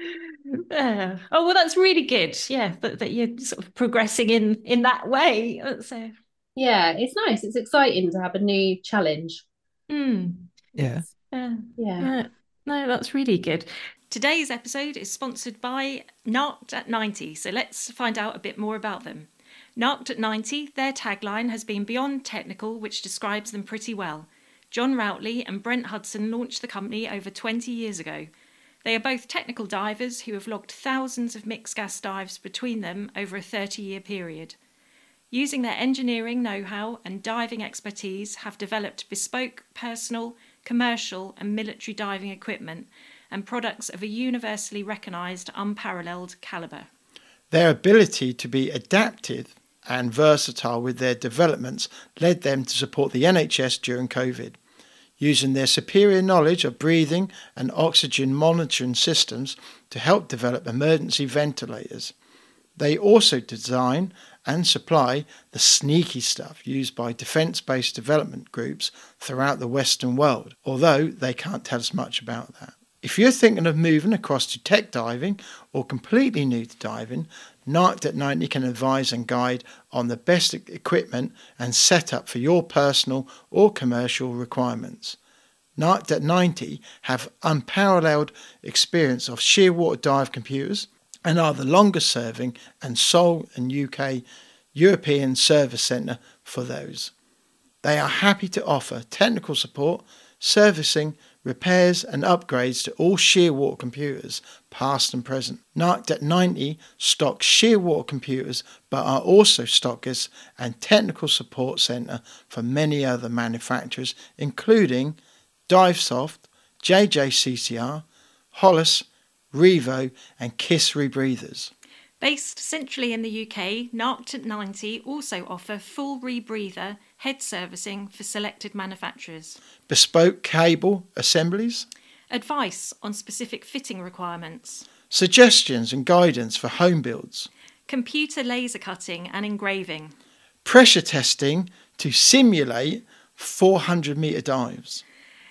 Uh, oh well, that's really good. Yeah, that, that you're sort of progressing in in that way. So, Yeah, it's nice. It's exciting to have a new challenge. mm, Yeah. uh, Yeah. yeah, no, that's really good. Today's episode is sponsored by Narked at ninety. So let's find out a bit more about them. Narked at ninety, their tagline has been beyond technical, which describes them pretty well. John Routley and Brent Hudson launched the company over twenty years ago. They are both technical divers who have logged thousands of mixed gas dives between them over a thirty-year period. Using their engineering know-how and diving expertise, have developed bespoke, personal, commercial and military diving equipment and products of a universally recognised, unparalleled calibre. Their ability to be adaptive and versatile with their developments led them to support the N H S during COVID. Using their superior knowledge of breathing and oxygen monitoring systems to help develop emergency ventilators. They also design and supply the sneaky stuff used by defence-based development groups throughout the Western world, although they can't tell us much about that. If you're thinking of moving across to tech diving or completely new to diving, Narked at ninety can advise and guide on the best equipment and setup for your personal or commercial requirements. Narked at ninety have unparalleled experience of shearwater dive computers and are the longest serving and sole and U K European service centre for those. They are happy to offer technical support, servicing, repairs and upgrades to all shearwater computers, past and present. Narked at ninety stock shearwater computers but are also stockists and technical support centre for many other manufacturers including Divesoft, J J C C R, Hollis, Revo and Kiss Rebreathers. Based centrally in the U K, Narked at ninety also offer full rebreather head servicing for selected manufacturers. Bespoke cable assemblies. Advice on specific fitting requirements. Suggestions and guidance for home builds. Computer laser cutting and engraving. Pressure testing to simulate four hundred metre dives.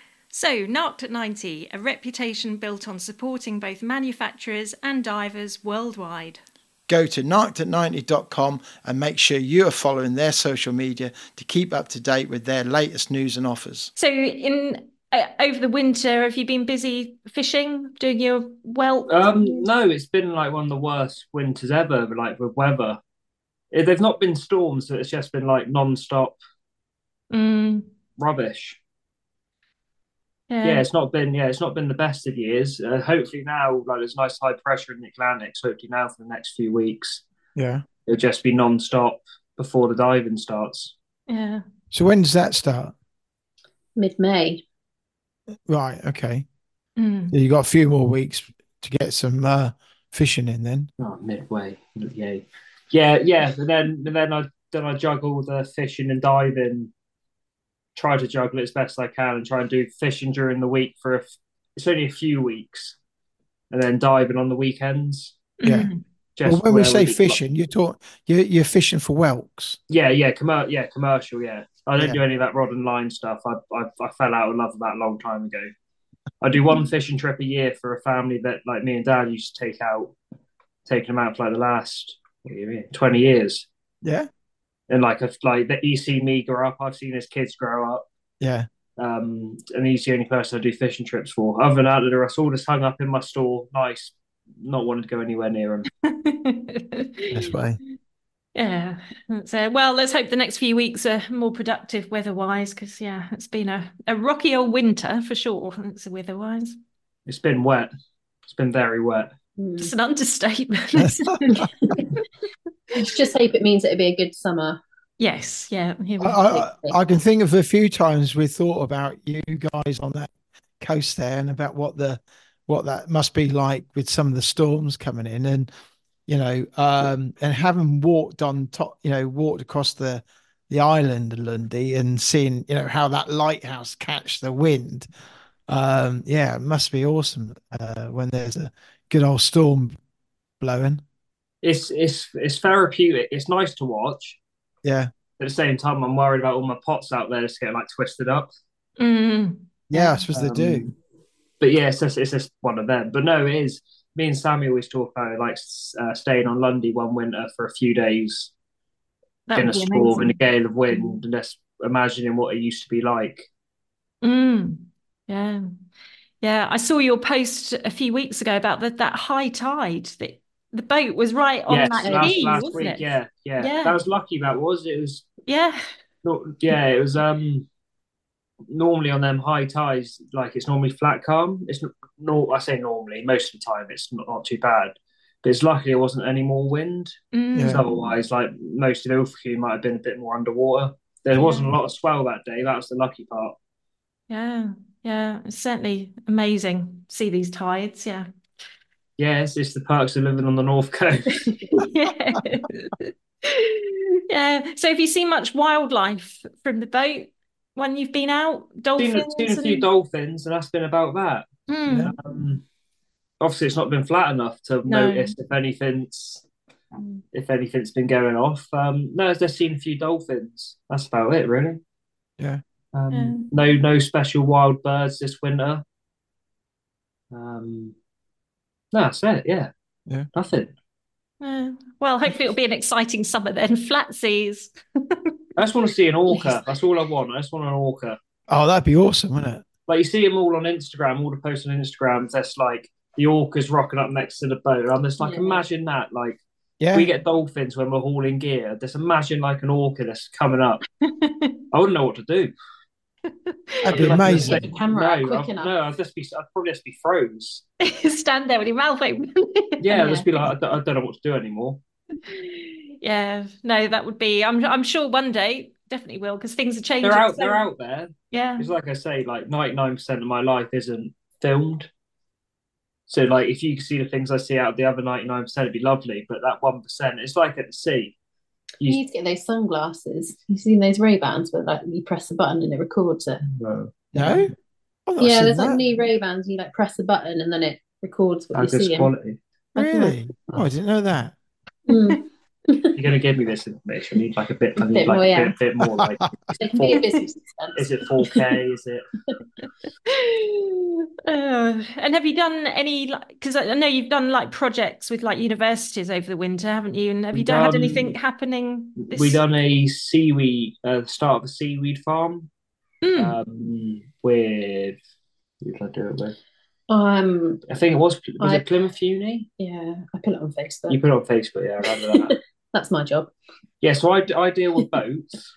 So, Narked at ninety, a reputation built on supporting both manufacturers and divers worldwide. Go to narked at ninety dot com and make sure you are following their social media to keep up to date with their latest news and offers. So, in uh, over the winter, have you been busy fishing, doing your whelk? um, no, it's been like one of the worst winters ever, like with weather. Eh, They've not been storms, so it's just been like non-stop Mm, rubbish. yeah. Yeah, it's not been yeah, it's not been the best of years. Uh, hopefully now, like there's nice high pressure in the Atlantic. So hopefully now for the next few weeks, Yeah. it'll just be non-stop before the diving starts. Yeah. So when does that start? Mid-May. Right, okay. Mm. So you got a few more weeks to get some uh, fishing in then. Oh, midway, yeah, yeah, yeah. And then and then I then I juggle the fishing and diving. Try to juggle it as best I can and try and do fishing during the week for a, it's only a few weeks, and then diving on the weekends. Yeah. Mm. Just Well, when we where say fishing, you're talking you're, you're fishing for whelks. yeah, yeah, commer- yeah, commercial, yeah. I don't Yeah. do any of that rod and line stuff. I, I I fell out of love with that a long time ago. I do one fishing trip a year for a family that like me and Dad used to take out, taking them out for like the last what do you mean, twenty years. Yeah. And like I've like that he's seen me grow up, I've seen his kids grow up. Yeah. Um, and he's the only person I do fishing trips for. Other than that, the rest all just hung up in my store, nice, not wanting to go anywhere near him. This way. Yeah. So, well, let's hope the next few weeks are more productive weather-wise, because yeah, it's been a, a rocky old winter for sure. It's weather-wise. It's been wet. It's been very wet. Mm. It's an understatement. Let's just hope it means it'll be a good summer. Yes. Yeah. Here we I, I, I can think of a few times we thought about you guys on that coast there and about what the what that must be like with some of the storms coming in, and you know, um, and having walked on top, you know, walked across the the island of Lundy and seeing, you know, how that lighthouse catch the wind. Um, yeah, it must be awesome uh, when there's a good old storm blowing. It's it's it's therapeutic. It's nice to watch. Yeah, At the same time, I'm worried about all my pots out there just getting like twisted up. Mm. yeah, I suppose they do. Um, but yeah, it's just, it's just one of them. But no, it is. Me and Sammy always talk about it, like uh, staying on Lundy one winter for a few days That in would a be storm, in a amazing. gale of wind, and just imagining what it used to be like. Mm. Yeah. Yeah. I saw your post a few weeks ago about the, that high tide that the boat was right on Yes, that Oh, last quay, last wasn't week, it? yeah, yeah, that Yeah. was lucky. That was it was Yeah. not, yeah, it was um normally on them high tides, like it's normally flat calm. It's not, no, I say normally, most of the time it's not, not too bad. But it's lucky there wasn't any more wind. Yeah, Mm. So otherwise, like most of Ilfracombe might have been a bit more underwater. There Yeah. wasn't a lot of swell that day. That was the lucky part. Yeah. Yeah. It's certainly amazing to see these tides. Yeah. Yeah, it's, it's the perks of living on the north coast. Yeah. Yeah. So have you seen much wildlife from the boat when you've been out? seen, seen a Dolphins few and dolphins, and that's been about that. yeah. mm. Um, obviously, it's not been flat enough to No. notice if anything's if anything's been going off. Um, no, I've just seen a few dolphins. That's about it, really. Yeah. Yeah. Um, no, no special wild birds this winter. Um, no, that's it. Yeah, Yeah. nothing. Yeah. Well, hopefully it'll be an exciting summer then. Flat seas. I just want to see an orca. That's all I want. I just want an orca. Oh, that'd be awesome, wouldn't it? Like you see them all on Instagram, all the posts on Instagram. That's like the orcas rocking up next to the boat. I'm just like, Yeah. imagine that. Like Yeah. we get dolphins when we're hauling gear. Just imagine like an orca that's coming up. I wouldn't know what to do. That'd be I'd like to amazing. say, Get the camera out no, quick I'd, enough. no, I'd just be, I'd probably just be froze. Stand there with your mouth open. Yeah, I'd Yeah. just be like, I don't, I don't know what to do anymore. Yeah, no, that would be. I'm I'm sure one day definitely will because things are changing. They're out, so- they're out there. Yeah. It's like I say, like ninety-nine percent of my life isn't filmed. So like if you could see the things I see out of the other ninety-nine percent, it'd be lovely. But that one percent, it's like at the sea. You You, need to get those sunglasses. You've seen those Ray-Bans where like you press a button and it records it. No? I've not Yeah, seen there's like that. new Ray-Bans. You like press a button and then it records what how you're good seeing. quality. Really? Oh, I didn't know that. Mm. You're gonna give me this information. I need like a bit. I A need bit like more, a yeah. bit, bit more. Like, It can be a business expense. is it four K? Is it? Uh, and have you done any like? Because I I know you've done like projects with like universities over the winter, haven't you? And have you We've done, had done- anything happening? This... We done a seaweed. Uh, start of a seaweed farm. Mm. Um, with who did I do it with? Um, I think it was was I- it Plymouth Uni? yeah, I put it on Facebook. You put it on Facebook, yeah, I remember that. That's my job. Yeah, so I, I deal with boats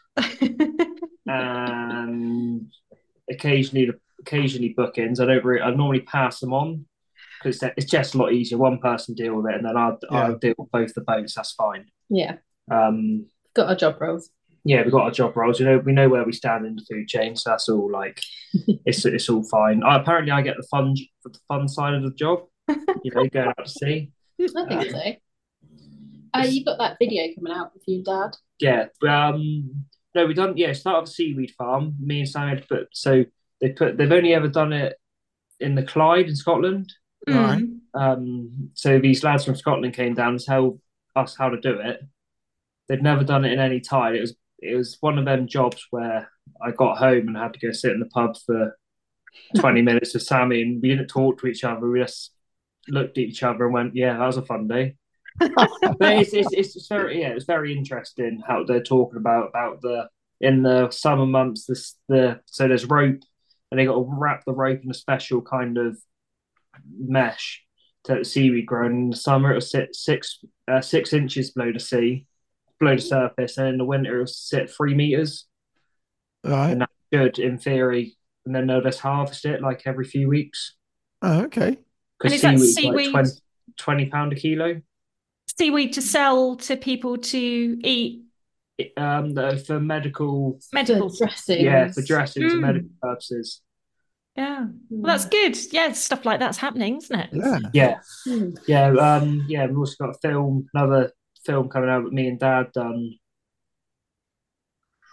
and occasionally occasionally bookings. I don't really, I normally pass them on because it's just a lot easier. One person deal with it, and then I'll, I'll Yeah. deal with both the boats. That's fine. Yeah, Um, got our job roles. yeah, we've got our job roles. You know, we know where we stand in the food chain, so that's all like it's it's all fine. I, apparently, I get the fun the fun side of the job. You know, going out to sea. I think so. Uh, you've got that video coming out with you and Dad. Yeah. Um, no, we done. Yeah, start of a seaweed farm. Me and Sam had to put. So they put. They've only ever done it in the Clyde in Scotland. Right. Mm. Um, so these lads from Scotland came down to tell us how to do it. They'd never done it in any tide. It was it was one of them jobs where I got home and had to go sit in the pub for twenty minutes with Sammy, and we didn't talk to each other. We just looked at each other and went, "Yeah, that was a fun day." But it's, it's it's very yeah, it's very interesting how they're talking about about the in the summer months. This the so there's rope, and they got to wrap the rope in a special kind of mesh to let the seaweed grow. And in the summer, it'll sit six uh, six inches below the sea, below the surface, and in the winter, it'll sit three meters. Right. And that's good in theory. And then they'll just harvest it like every few weeks Oh, okay. And because is that seaweed's seaweed- like twenty, twenty pound a kilo. Seaweed to sell to people to eat It, um, the, for medical, medical. For dressings. yeah, for dressings and Mm. medical purposes. Yeah. Well, that's good. Yeah, stuff like that's happening, isn't it? Yeah. Yeah, Mm. yeah, um, yeah. We've also got a film, another film coming out with me and Dad done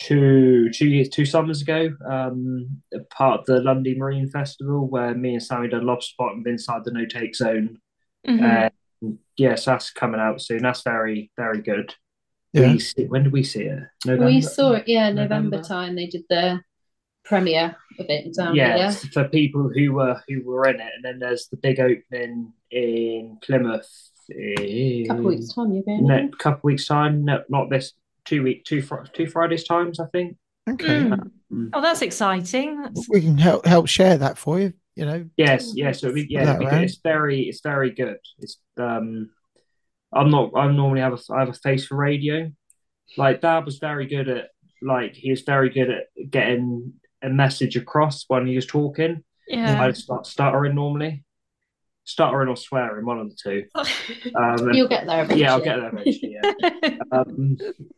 two two years two summers ago, um, part of the Lundy Marine Festival where me and Sammy done lobster spotting inside the no take zone. Mhm. Uh, yes, that's coming out soon. That's very very good. Yeah. We see, when did we see it? November. We saw it, yeah, November, November? time. They did the premiere of it down Yeah, here. for people who were who were in it, and then there's the big opening in Plymouth. In, A couple of weeks time, you're going. No, couple weeks time. No, not this. Two week, two fr- two Fridays times, I think. Okay. Mm. Mm. Oh, that's exciting. That's... We can help help share that for you. You know. Yes, yes. So it'd be, yeah, That it'd be good. around. It's very, it's very good. It's um, I'm not. I normally have a I have a face for radio. Like Dad was very good at like he was very good at getting a message across when he was talking. Yeah. I'd start stuttering normally, stuttering or swearing, one of the two. Um, and- You'll get there eventually. yeah, I'll get there eventually. Yeah. um,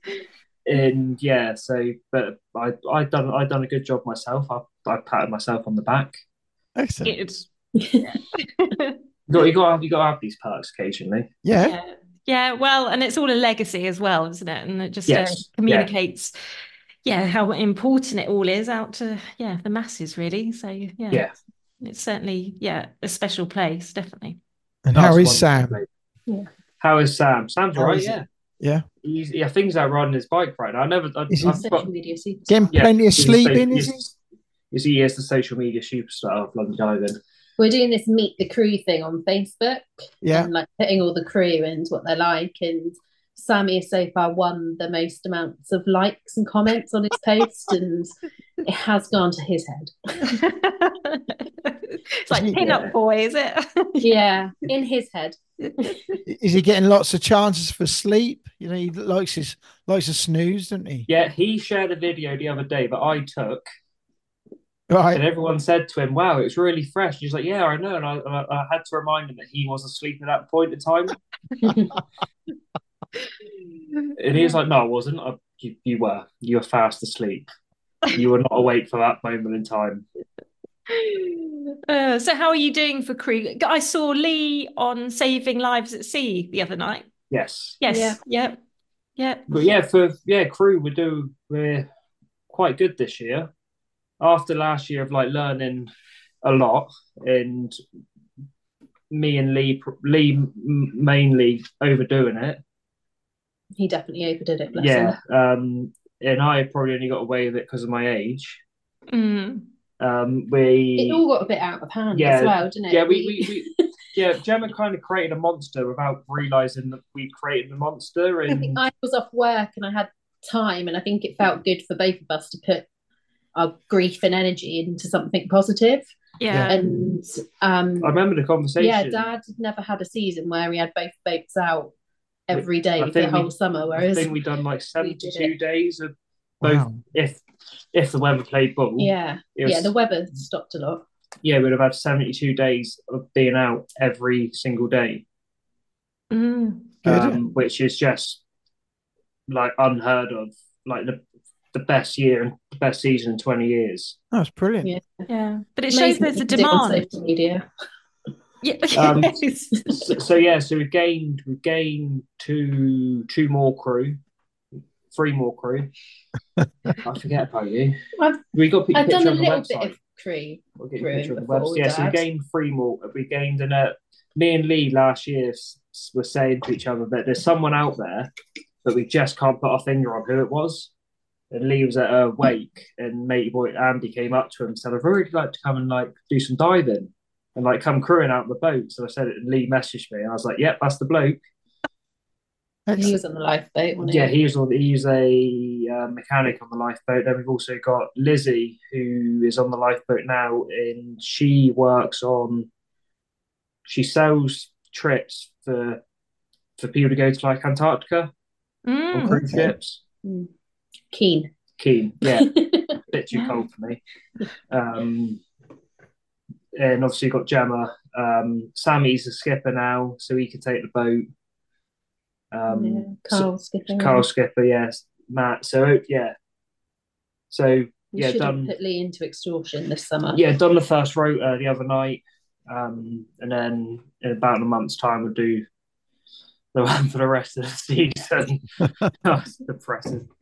and yeah, so but I I done I done a good job myself. I I patted myself on the back. Excellent. It's You got you got to have, you got to have these perks occasionally. Yeah. yeah. Yeah, well, and it's all a legacy as well, isn't it? And it just Yes, uh, yeah. communicates, yeah. how important it all is out to, yeah, the masses, really. So, yeah, Yeah. it's certainly, yeah, a special place, definitely. And That's how is one Sam? thing. Yeah. How is Sam? Sam's How all right. is he? Yeah. Yeah. He's, yeah, things out riding his bike right now. I never. I, Is he- I've Social got, media superstar. Getting yeah, plenty of he's a sleep so- in, is he? he's- Is he is the social media superstar of London Diving? We're doing this meet the crew thing on Facebook. Yeah. And like putting all the crew and what they're like. And Sammy has so far won the most amounts of likes and comments on his post, and it has gone to his head. It's like pin-up boy, is it? Yeah, in his head. Is he getting lots of chances for sleep? You know, he likes his likes to snooze, doesn't he? Yeah, he shared a video the other day that I took, Right. and everyone said to him, "Wow, it's really fresh." He's like, "Yeah, I know," and I, I, I had to remind him that he was asleep at that point in time, and he was like, "No, I wasn't. I, you, you were. You were fast asleep. You were not awake for that moment in time." Uh, so how are you doing for crew? I saw Lee on Saving Lives at Sea the other night. Yes, Yes. Yeah. Yeah. Yeah. but yeah, for yeah, crew we do we're quite good this year. After last year of like learning a lot, and me and Lee Lee mainly overdoing it. He definitely overdid it, bless Yeah, him. um, and I probably only got away with it because of my age. Mm. Um, we It all got a bit out of hand Yeah, as well, didn't it? yeah, we, we, we yeah, Gemma kind of created a monster without realizing that we created the monster, I think and I was off work and I had time, and I think it felt good for both of us to put our grief and energy into something positive. Yeah. And um, I remember the conversation. yeah, Dad never had a season where he had both boats out every I day for think the whole we- summer, I whereas think we done like did seventy-two it. days of both. Wow. If if the weather played ball, yeah, it was- yeah, the weather stopped a lot. yeah, we'd have had seventy-two days of being out every single day, Mm. Good. um, which is just like unheard of. Like the the best year and the best season in twenty years. That's brilliant. Yeah. Yeah. But it shows Amazing there's a what you can do on demand. social media. Yeah. Um, Yes. So, so yeah, so we've gained we've gained two two more crew, three more crew. I forget about you. I've We got a I've picture done a on the little website. bit of crew. We'll get a crewing picture on the before website. with Yeah, so we Dad. gained three more. We gained, and uh, me and Lee last year s- were saying to each other that there's someone out there, but we just can't put our finger on who it was. And Lee was at a wake, and matey boy Andy came up to him and said, "I'd really like to come and like do some diving and like come crewing out the boat." So I said it, and Lee messaged me, and I was like, "Yep, that's the bloke." He Excellent. was on the lifeboat, wasn't Yeah, he? he's on. He's a uh, mechanic on the lifeboat. Then we've also got Lizzie, who is on the lifeboat now, and she works on. She sells trips for for people to go to like Antarctica on Mm. cruise Okay. ships. Keen. Keen, yeah, bit too Yeah. cold for me. Um, and obviously you've got Gemma. Um, Sammy's a skipper now, so he can take the boat. Um, yeah. so- Carl skipping. Carl Skipper, yes, Matt. So yeah, so We yeah, should done. have put Lee into extortion this summer. Yeah, done the first rota the other night, um, and then in about a month's time we'll do the one for the rest of the season. Oh, it's depressing.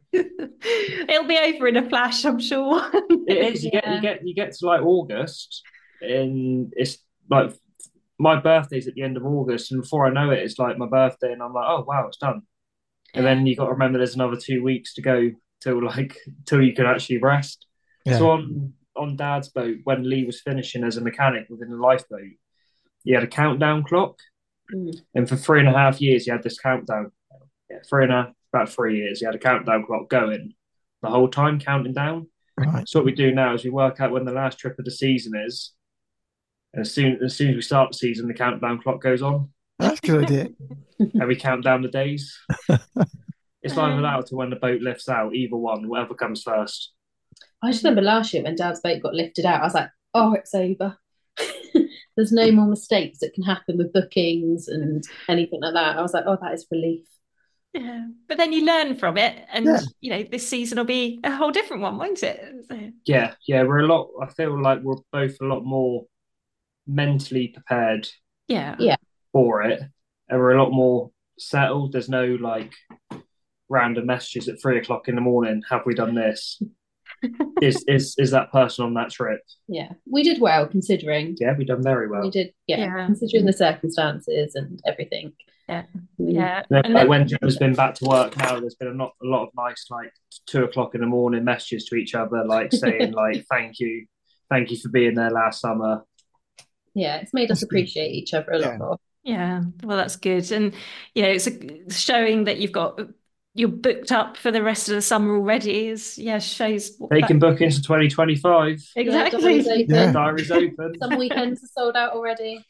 It'll be over in a flash, I'm sure. It is. You get you Yeah. get you get to like August, and it's like my birthday's at the end of August, and before I know it, it's like my birthday, and I'm like, oh wow, it's done. And Yeah. then you got to remember there's another two weeks to go till like till you can actually rest. Yeah. So on on Dad's boat, when Lee was finishing as a mechanic within the lifeboat, he had a countdown clock, Mm. and for three and a half years he had this countdown. Yeah, three and a about three years he had a countdown clock going the whole time, counting down. Right. So what we do now is we work out when the last trip of the season is, and as soon as soon as we start the season, the countdown clock goes on, That's a good idea. and we count down the days. It's not even allowed to when the boat lifts out, either one, whatever comes first. I just remember last year when Dad's boat got lifted out, I was like, oh, it's over. There's no more mistakes that can happen with bookings and anything like that. I was like, oh, that is relief. Yeah. But then you learn from it, and Yeah. you know, this season will be a whole different one, won't it? So, Yeah, yeah, we're a lot. I feel like we're both a lot more mentally prepared yeah. Yeah. for it, and we're a lot more settled. There's no like random messages at three o'clock in the morning. Have we done this? is is is that person on that trip? Yeah. We did well considering. Yeah, we've done very well. We did, yeah, Yeah. considering the circumstances and everything. Yeah. We- Yeah. Then, And like, then- when Gemma's been back to work now, there's been a lot, a lot of nice like two o'clock in the morning messages to each other, like saying like thank you, thank you for being there last summer. Yeah, it's made us appreciate each other a Yeah. lot more. Yeah, well, that's good, and you know, it's a, showing that you've got you're booked up for the rest of the summer already. Is yeah, shows what Taking that- bookings for twenty twenty-five. exactly. Yeah, diaries open. Yeah. Diaries open. Some weekends are sold out already.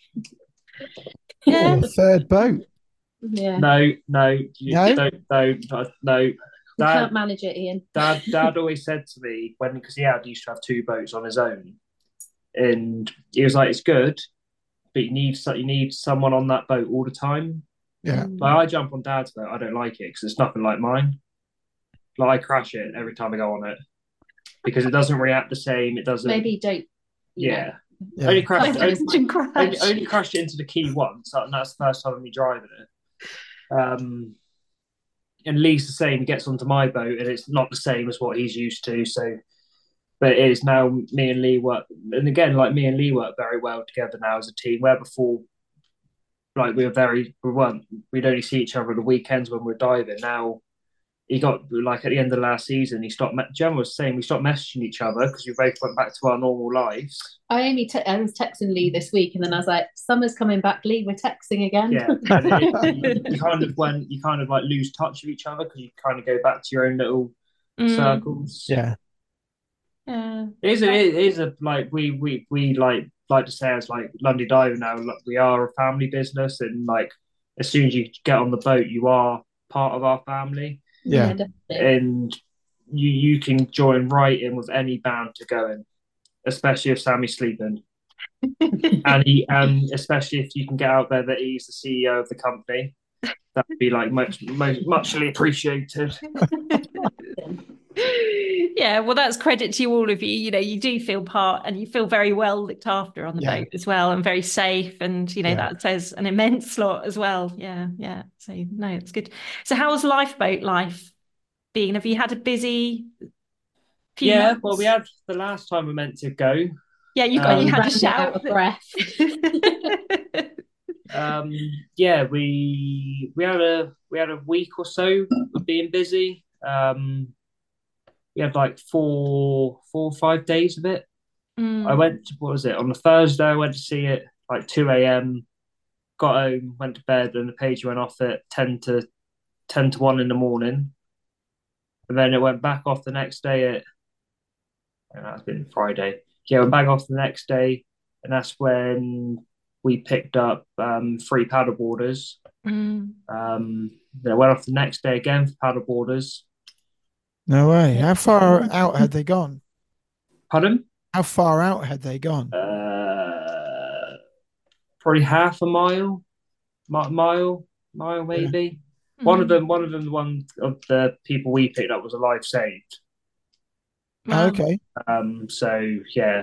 Yeah. Or a third boat. Yeah. No, no, you No? don't, no, no. We Dad, can't manage it, Ian. Dad, Dad always said to me when because he had used to have two boats on his own, and he was like, "It's good, but you need so- you need someone on that boat all the time." Yeah. Like I jump on Dad's boat, I don't like it because it's nothing like mine. Like I crash it every time I go on it because it doesn't react the same. It doesn't. Maybe don't. you Yeah. Yeah. Only crashed. Sometimes- Only, Engine crash. only, only crashed it into the quay once, and that's the first time of me driving it. Um, and Lee's the same. He gets onto my boat, and it's not the same as what he's used to. So, but it is now. Me and Lee work, and again, like me and Lee work very well together now as a team. Where before, like we were very, we weren't. We'd only see each other on the weekends when we we're diving. Now, he got like at the end of last season, he stopped. Gemma was saying we stopped messaging each other because we both went back to our normal lives. I only te- I was texting Lee this week, and then I was like, "Summer's coming back, Lee. We're texting again." Yeah, and it, you kind of when you kind of like lose touch with each other because you kind of go back to your own little Mm, circles. Yeah. yeah. It is a, it is a like we we we like like to say as like Lundy Diving now. Like, we are a family business, and like as soon as you get on the boat, you are part of our family, Yeah. definitely. and you you can join right in with any band to go in, especially if Sammy's sleeping. and he and especially if you can get out there that he's the C E O of the company, that would be like much, much muchly appreciated. Yeah, well, that's credit to all of you. You know, you do feel part, and you feel very well looked after on the Yeah. boat as well, and very safe. And you know, Yeah. that says an immense lot as well. Yeah, yeah. So no, it's good. So how was lifeboat life been? Have you had a busy few Yeah, months? well, we had the last time we meant to go. Yeah, you got um, you had Ran to out of shout. breath. Um, yeah, we we had a we had a week or so of being busy. Um, we had like four four or five days of it. Mm. I went to, what was it, on the Thursday? I went to see it like two a m. Got home, went to bed, and the page went off at ten to ten to one in the morning. And then it went back off the next day at, and that's been Friday. Yeah, went back off the next day, and that's when we picked up um, three paddle boarders. Mm. Um, then I went off the next day again for paddle boarders. No way. How far out had they gone? Pardon? How far out had they gone? Uh, probably half a mile, mi- mile, mile maybe. One of Mm. them, one of them, the one of the people we picked up was a life saved. Wow. Okay. Um, so yeah,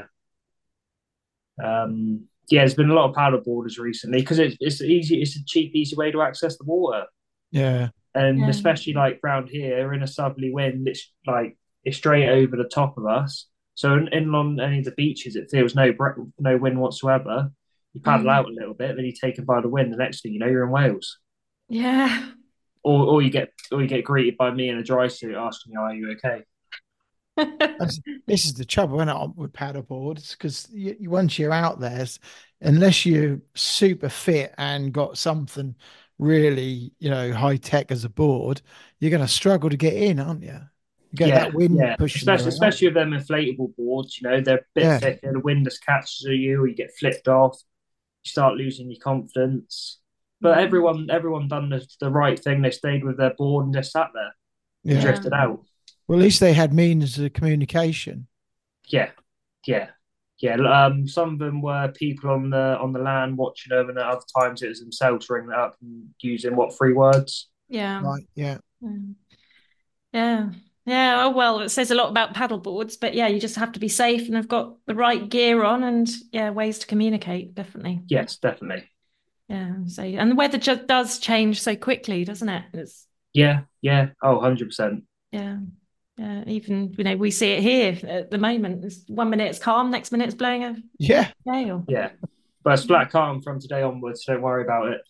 um, yeah. There's been a lot of paddle boarders recently because it's it's easy. It's a cheap, easy way to access the water. Yeah. and Yeah. especially like round here in a southerly wind, it's like it's straight over the top of us. So in, in on any of the beaches, it feels no no wind whatsoever. You paddle Mm. out a little bit, then you're taken by the wind. The next thing you know, you're in Wales. Yeah. Or, or you get or you get greeted by me in a dry suit asking you, "Are you okay?" That's- This is the trouble, isn't it, with paddleboards? Because you, you, once you're out there, s- unless you're super fit and got something really, you know, high tech as a board, you're going to struggle to get in, aren't you? You get Yeah, that wind yeah. pushing you Especially around. especially with them inflatable boards, you know, they're a bit Yeah. thicker. The wind just catches you, or you get flipped off. You start losing your confidence. But everyone, everyone done the, the right thing. They stayed with their board and just sat there, Yeah. drifted out. Well, at least they had means of communication. Yeah, yeah, yeah. Um, some of them were people on the on the land watching them, and at other times it was themselves ringing it up and using what three words. Yeah. Right. Yeah. Mm. Yeah. Yeah. Oh, well, it says a lot about paddle boards, but yeah, you just have to be safe and have got the right gear on and yeah, ways to communicate, definitely. Yes, definitely. Yeah. So, and the weather just does change so quickly, doesn't it? It's, Yeah, yeah. Oh, one hundred percent. yeah. Yeah. Even, you know, we see it here at the moment. It's, one minute it's calm, next minute it's blowing a Yeah. gale. Yeah. But it's flat calm from today onwards, so don't worry about it.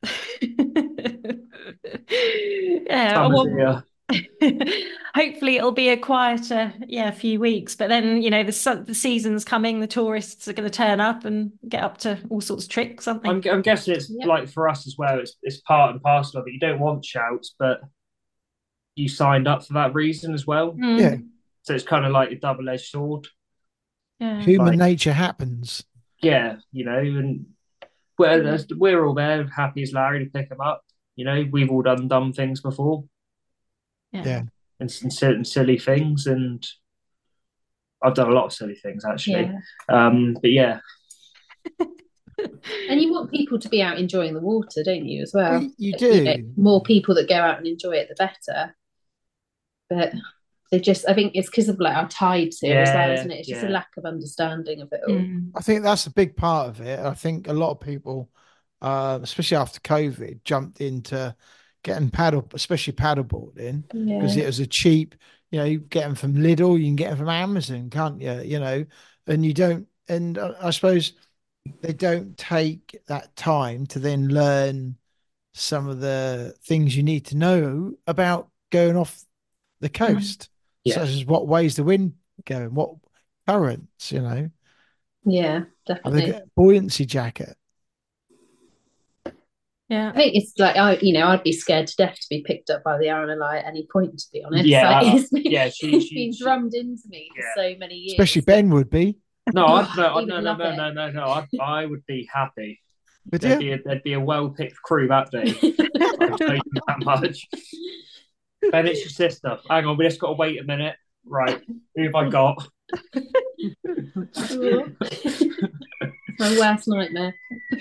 Yeah. Summer's Well, here. hopefully it'll be a quieter, yeah, few weeks. But then, you know, the su- the season's coming. The tourists are going to turn up and get up to all sorts of tricks, aren't they? I'm, I'm guessing it's Yep. like for us as well. It's it's part and parcel of it. You don't want shouts, but you signed up for that reason as well. Mm. Yeah. So it's kind of like a double-edged sword. Yeah. Human Like- nature happens. Yeah, you know, and we're we're all there, happy as Larry to pick them up. You know, we've all done dumb things before Yeah. Yeah. and, and certain silly things, and I've done a lot of silly things actually. Yeah. Um, but yeah, And you want people to be out enjoying the water, don't you, as well? Well, you You know, do. more people that go out and enjoy it, the better. But they just, I think it's because of like our tides here as well, Yeah, isn't it? It's just yeah. a lack of understanding of it all. Mm. I think that's a big part of it. I think a lot of people, uh, especially after COVID, jumped into getting paddle, especially paddleboarding, because Yeah. it was a cheap, you know, you get them from Lidl, you can get them from Amazon, can't you? You know, and you don't, and uh, I suppose they don't take that time to then learn some of the things you need to know about going off the coast, Yeah. such as what ways the wind going, what currents, you know. Yeah, Have they definitely. got a buoyancy jacket? Yeah. I think it's like I, you know, I'd be scared to death to be picked up by the R N L I at any point. To be honest, Yeah, like, I- it's been, yeah, she- it's she- been she- drummed into me for Yeah. so many years. Especially Ben would be. no, I'd, no, He no, would no, love no, it. no, no, no. I, I would be happy. Would There'd you? be a, there'd be a well-picked crew that day. I can tell you that much. Ben, it's your sister. Hang on, we just got to wait a minute. Right, who have I got? My worst nightmare.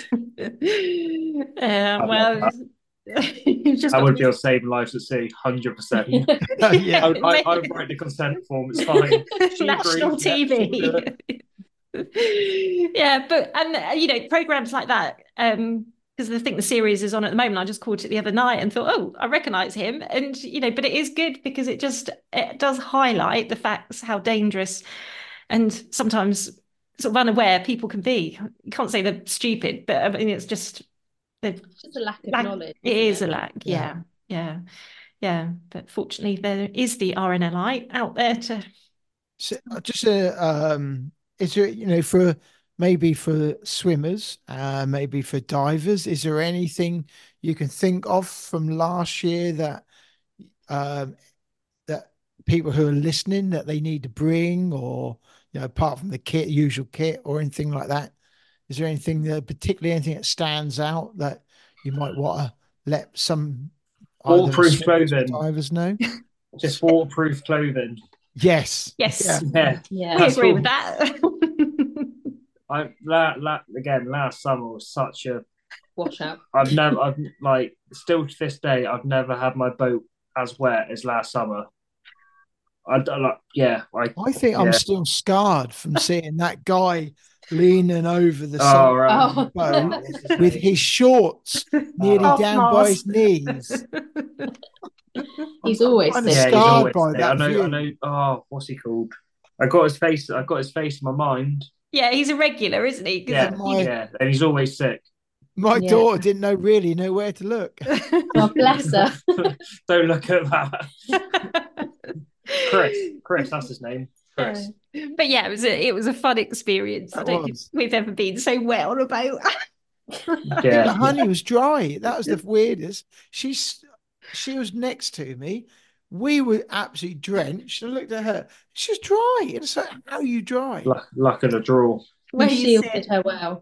Yeah. Well, love you've just I got would to be on saving lives at sea, hundred percent. Yeah. I would, I, I would write the consent form. It's fine. She national agrees, yeah, T she'll do V. Yeah, but and uh, you know programs like that. Um, because I think the series is on at the moment. I just caught it the other night and thought, oh, I recognise him, and you know, but it is good because it just it does highlight the facts how dangerous and sometimes sort of unaware people can be. You can't say they're stupid, but I mean it's just they're It's just a lack of lack, knowledge. it isn't is a lack, yeah, yeah, yeah. But fortunately, there is the R N L I out there to. So, uh, just a um, is there, you know, for maybe for swimmers, uh, maybe for divers, is there anything you can think of from last year that um that people who are listening that they need to bring, or you know, apart from the kit, usual kit, or anything like that? Is there anything that particularly anything that stands out that you might want to let some either Waterproof swimmers or clothing. divers know? Just waterproof clothing. Yes. Yes. Yeah. Yeah. Yeah. I That's agree all. with that. I la, la, again last summer was such a Wash out. I've never I've like still to this day I've never had my boat as wet as last summer. I don't like. Yeah, I. I think I'm Yeah. still scarred from seeing that guy leaning over the Oh, side right. Oh. boat What's his with name? his shorts nearly Oh. down by his knees. He's I'm always kind of sick. Yeah, he's scarred always. by sick. that I know. view. I know. Oh, what's he called? I got his face. I got his face in my mind. Yeah, he's a regular, isn't he? 'Cause Yeah, my- yeah, and he's always sick. My Yeah. daughter didn't know really know where to look. Oh, bless her. Don't look at that. Chris. Chris, that's his name. Chris. Yeah. But yeah, it was a it was a fun experience. I That don't think was. we've ever been so wet on a boat. The Yeah. honey was dry. That was the weirdest. She's she was next to me. We were absolutely drenched. I looked at her. She was dry. And it's like, how are you dry? Luck, luck of the draw. Where You you shielded sit. her well.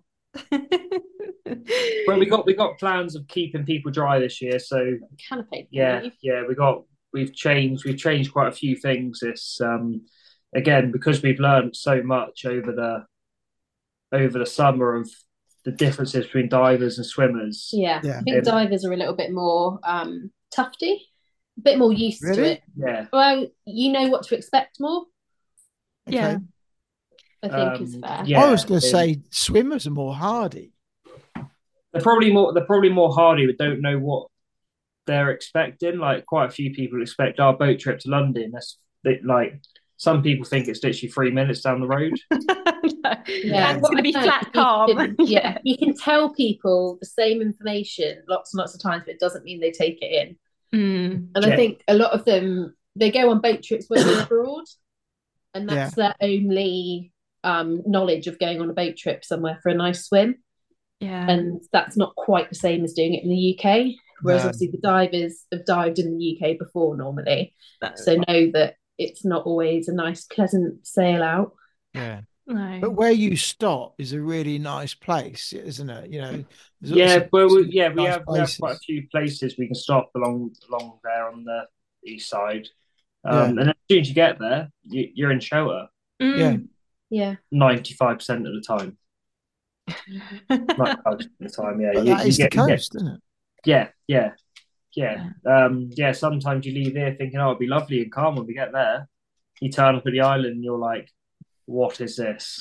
Well, we got we got plans of keeping people dry this year, so Canopy. yeah, yeah, we got we've changed we've changed quite a few things. This um again because we've learned so much over the over the summer of the differences between divers and swimmers. Yeah. Yeah. I think divers are a little bit more um, tufty, a bit more used to Really? it. Yeah. Well, you know what to expect more, Yeah. I think is Um, fair. yeah. I was going to um, say swimmers are more hardy. They're probably more they're probably more hardy, but don't know what they're expecting. Like quite a few people expect our boat trip to London. That's like some people think it's literally three minutes down the road. Yeah, And it's going to be Well, flat you calm. can- yeah, you can tell people the same information lots and lots of times, but it doesn't mean they take it in. Mm. And Yeah. I think a lot of them they go on boat trips when they're abroad, and that's their only um, knowledge of going on a boat trip somewhere for a nice swim. Yeah. And that's not quite the same as doing it in the U K. Whereas No. obviously the divers have dived in the U K before normally, That's- so know that it's not always a nice, pleasant sail out. Yeah. no. But where you stop is a really nice place, isn't it? You know. there's Yeah, some- but some we, yeah, we nice have we have places. quite a few places we can stop along along there on the east side. Um, Yeah. And as soon as you get there, you, you're in shelter Mm. Yeah. Yeah, ninety-five percent of the time. ninety-five percent of the time, yeah. But You- that you is the get- you get- coast, isn't it? Yeah, yeah, yeah. Um, yeah, sometimes you leave here thinking, oh, it'd be lovely and calm when we get there. You turn up at the island and you're like, what is this?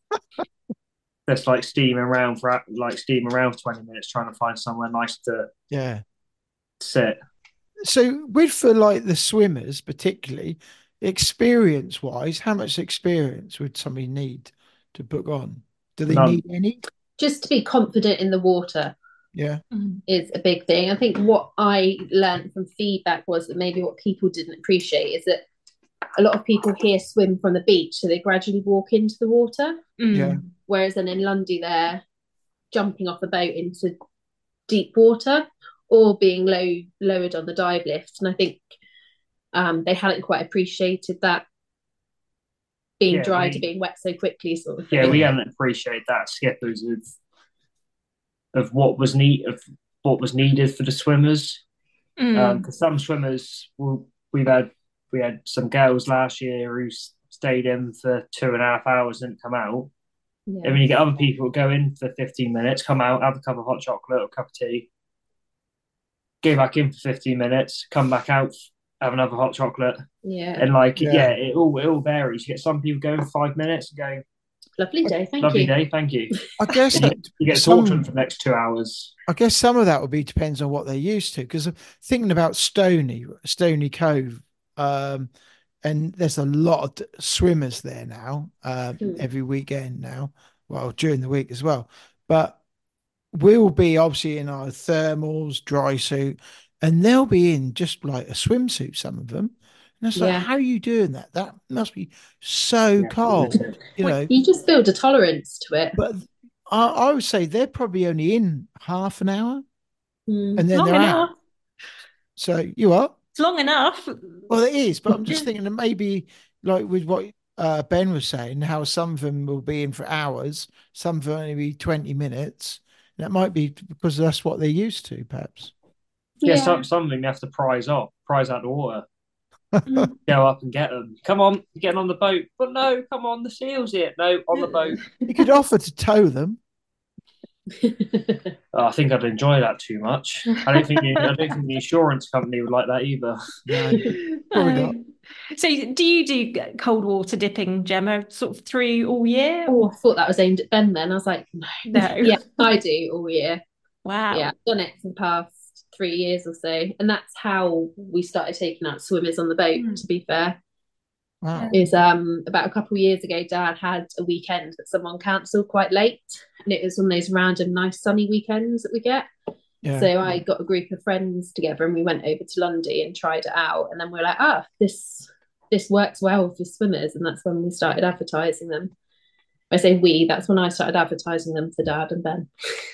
Just like steaming around for like steaming around for twenty minutes trying to find somewhere nice to Yeah. sit. So with for like the swimmers particularly, experience wise, how much experience would somebody need to book on? Do they None. need any? just to be confident in the water Yeah. Mm. is a big thing. I think what I learned from feedback was that maybe what people didn't appreciate is that a lot of people here swim from the beach, so they gradually walk into the water. Mm. Yeah. Whereas then in Lundy, they're jumping off the boat into deep water or being low lowered on the dive lift. And I think um, they hadn't quite appreciated that being Yeah, dry we- to being wet so quickly, sort of thing. Yeah, we haven't appreciated that skippers of of what was need of what was needed for the swimmers. Mm. Because some swimmers, will, we've had we had some girls last year who s- stayed in for two and a half hours and didn't come out. Yeah. And when you get other people who go in for fifteen minutes, come out, have a cup of hot chocolate or a cup of tea, go back in for fifteen minutes, come back out, have another hot chocolate, Yeah. and like Yeah. yeah, it all it all varies. You get some people going for five minutes and going, Lovely day, thank lovely you. day, thank you. I guess And you, that you get some- tortured for the next two hours. I guess some of that would be depends on what they're used to. Because thinking about Stony, Stony Cove, um, and there's a lot of d- swimmers there now, um, Hmm. every weekend now, well, during the week as well. But we'll be obviously in our thermals, dry suit, and they'll be in just like a swimsuit, some of them. And it's like, Yeah. how are you doing that? That must be so Yeah, cold, it's- you know. You just build a tolerance to it. But I, I would say they're probably only in half an hour, Mm. and then Long they're enough. out. So you are. It's long enough. Well, it is, but I'm just thinking that maybe like with what uh, Ben was saying, how some of them will be in for hours, some of them only be twenty minutes. That might be because that's what they're used to, perhaps. Yeah, Yeah. some, something they have to prize off, prize out the water, Mm. go up and get them. Come on, you're getting on the boat. But no, come on, the seal's here. No, on the boat. You could offer to tow them. Oh, I think I'd enjoy that too much. I don't think the, I don't think the insurance company would like that either. No, probably No. not. So do you do cold water dipping, Gemma, sort of through all year? Oh, I thought that was aimed at Ben then. I was like, no. No. Yeah, I do all year. Wow. Yeah, I've done it for the past three years or so. And that's how we started taking out swimmers on the boat, Mm. to be fair. Wow. Is um about a couple of years ago, Dad had a weekend that someone cancelled quite late. And it was one of those random nice sunny weekends that we get. Yeah. So I got a group of friends together and we went over to Lundy and tried it out. And then we were like, ah, this this works well for swimmers. And that's when we started advertising them. I say we, that's when I started advertising them for Dad and Ben.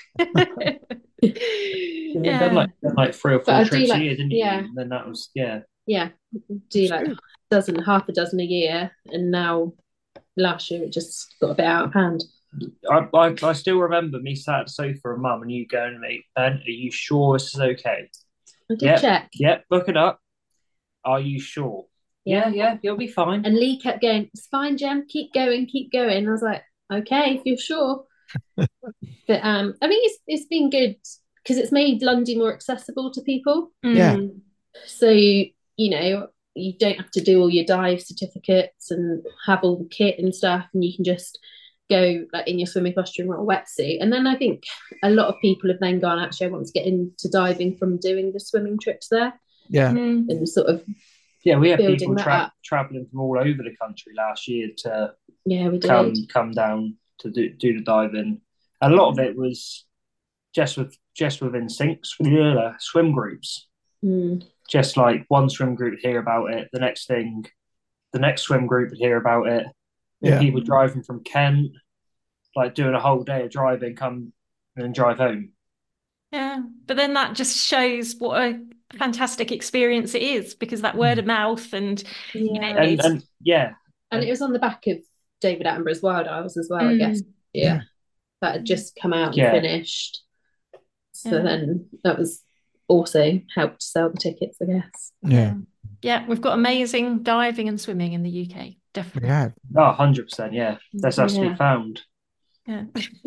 You've Yeah. done like, done like three or But I four do trips a like- year, didn't you? yeah. And then that was, yeah. Yeah, do That's like good. a dozen, half a dozen a year. And now last year it just got a bit out of hand. I, I, I still remember me sat at the sofa with Mum and you going to me, Ben, are you sure this is okay? I did Yep. check. Yep, look it up. Are you sure? Yeah, yeah, you'll be fine. And Lee kept going, it's fine, Jem, keep going, keep going. And I was like, okay, if you're sure. But um, I think it's it's been good because it's made Lundy more accessible to people. Yeah. Mm. So, you know, you don't have to do all your dive certificates and have all the kit and stuff, and you can just go like in your swimming costume or a wetsuit. And then I think a lot of people have then gone, actually, I want to get into diving from doing the swimming trips there Yeah. Mm. and sort of, Yeah, we had building people that tra- up. traveling from all over the country last year to yeah, we did. come come down to do, do the diving. A lot of it was just with just within sinks, yeah, swim groups. Mm. Just like one swim group would hear about it, the next thing, the next swim group would hear about it. And Yeah. people driving from Kent, like doing a whole day of driving, come and then drive home. Yeah. But then that just shows what a fantastic experience it is because that word of mouth and you know, Yeah. And it's- and yeah, And it was on the back of David Attenborough's Wild Isles as well, I Mm. guess. Yeah. Yeah. That had just come out Yeah. and finished. So Yeah. then that was also helped sell the tickets, I guess. Yeah. yeah, we've got amazing diving and swimming in the U K. We Definitely. have. oh, one hundred percent, yeah. That's has to Yeah. be found. Yeah.